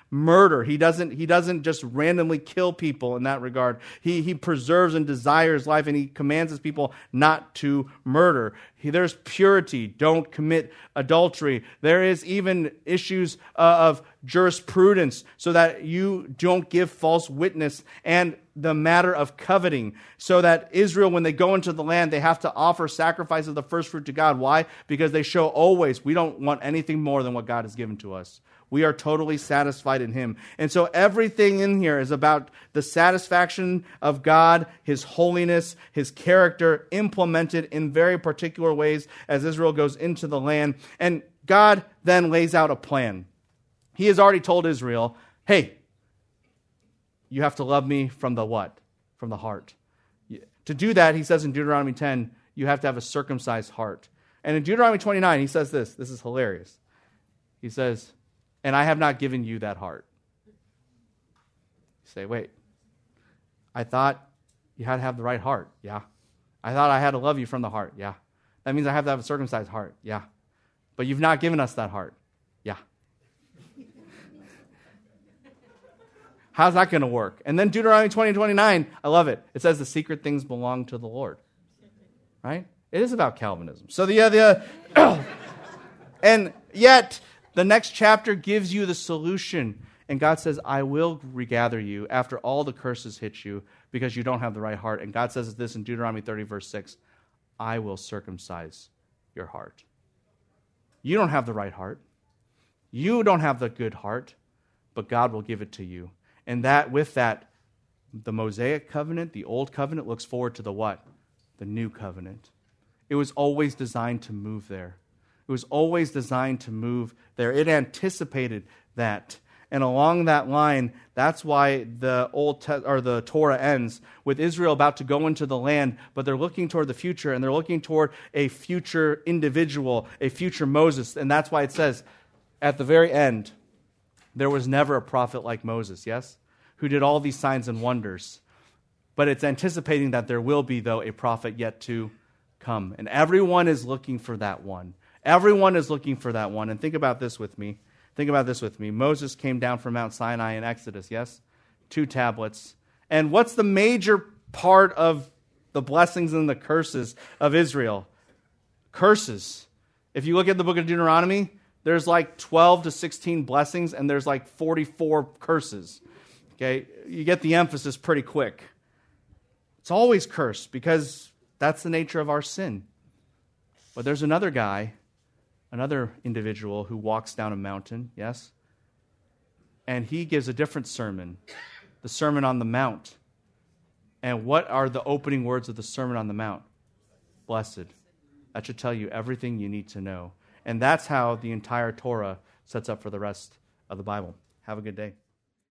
murder. He doesn't, he doesn't just randomly kill people in that regard. He, he preserves and desires life, and he commands his people not to murder. He, there's purity. Don't commit adultery. There is even issues uh, of jurisprudence so that you don't give false witness, and the matter of coveting, so that Israel, when they go into the land, they have to offer sacrifice of the first fruit to God. Why? Because they show always we don't want anything more than what God has given to us. We are totally satisfied in him. And so everything in here is about the satisfaction of God, his holiness, his character, implemented in very particular ways as Israel goes into the land. And God then lays out a plan. He has already told Israel, hey, you have to love me from the what? From the heart. To do that, he says in Deuteronomy ten, you have to have a circumcised heart. And in Deuteronomy twenty-nine, he says this. This is hilarious. He says, and I have not given you that heart. You say, wait, I thought you had to have the right heart. Yeah. I thought I had to love you from the heart. Yeah. That means I have to have a circumcised heart. Yeah. But you've not given us that heart. Yeah. How's that going to work? And then Deuteronomy twenty and twenty-nine, I love it. It says the secret things belong to the Lord. Right? It is about Calvinism. So the, uh, the uh, and yet the next chapter gives you the solution. And God says, I will regather you after all the curses hit you because you don't have the right heart. And God says this in Deuteronomy thirty, verse six, I will circumcise your heart. You don't have the right heart. You don't have the good heart, but God will give it to you. And that, with that, the Mosaic covenant, the old covenant, looks forward to the what? The new covenant. It was always designed to move there. It was always designed to move there. It anticipated that. And along that line, that's why the old te- or the Torah ends with Israel about to go into the land, but they're looking toward the future, and they're looking toward a future individual, a future Moses. And that's why it says, at the very end, there was never a prophet like Moses, yes? Who did all these signs and wonders. But it's anticipating that there will be, though, a prophet yet to come. And everyone is looking for that one. Everyone is looking for that one. And think about this with me. Think about this with me. Moses came down from Mount Sinai in Exodus, yes? Two tablets. And what's the major part of the blessings and the curses of Israel? Curses. If you look at the book of Deuteronomy, there's like twelve to sixteen blessings, and there's like forty-four curses. Okay? You get the emphasis pretty quick. It's always cursed because that's the nature of our sin. But there's another guy, another individual who walks down a mountain, yes? And he gives a different sermon, the Sermon on the Mount. And what are the opening words of the Sermon on the Mount? Blessed. That should tell you everything you need to know. And that's how the entire Torah sets up for the rest of the Bible. Have a good day.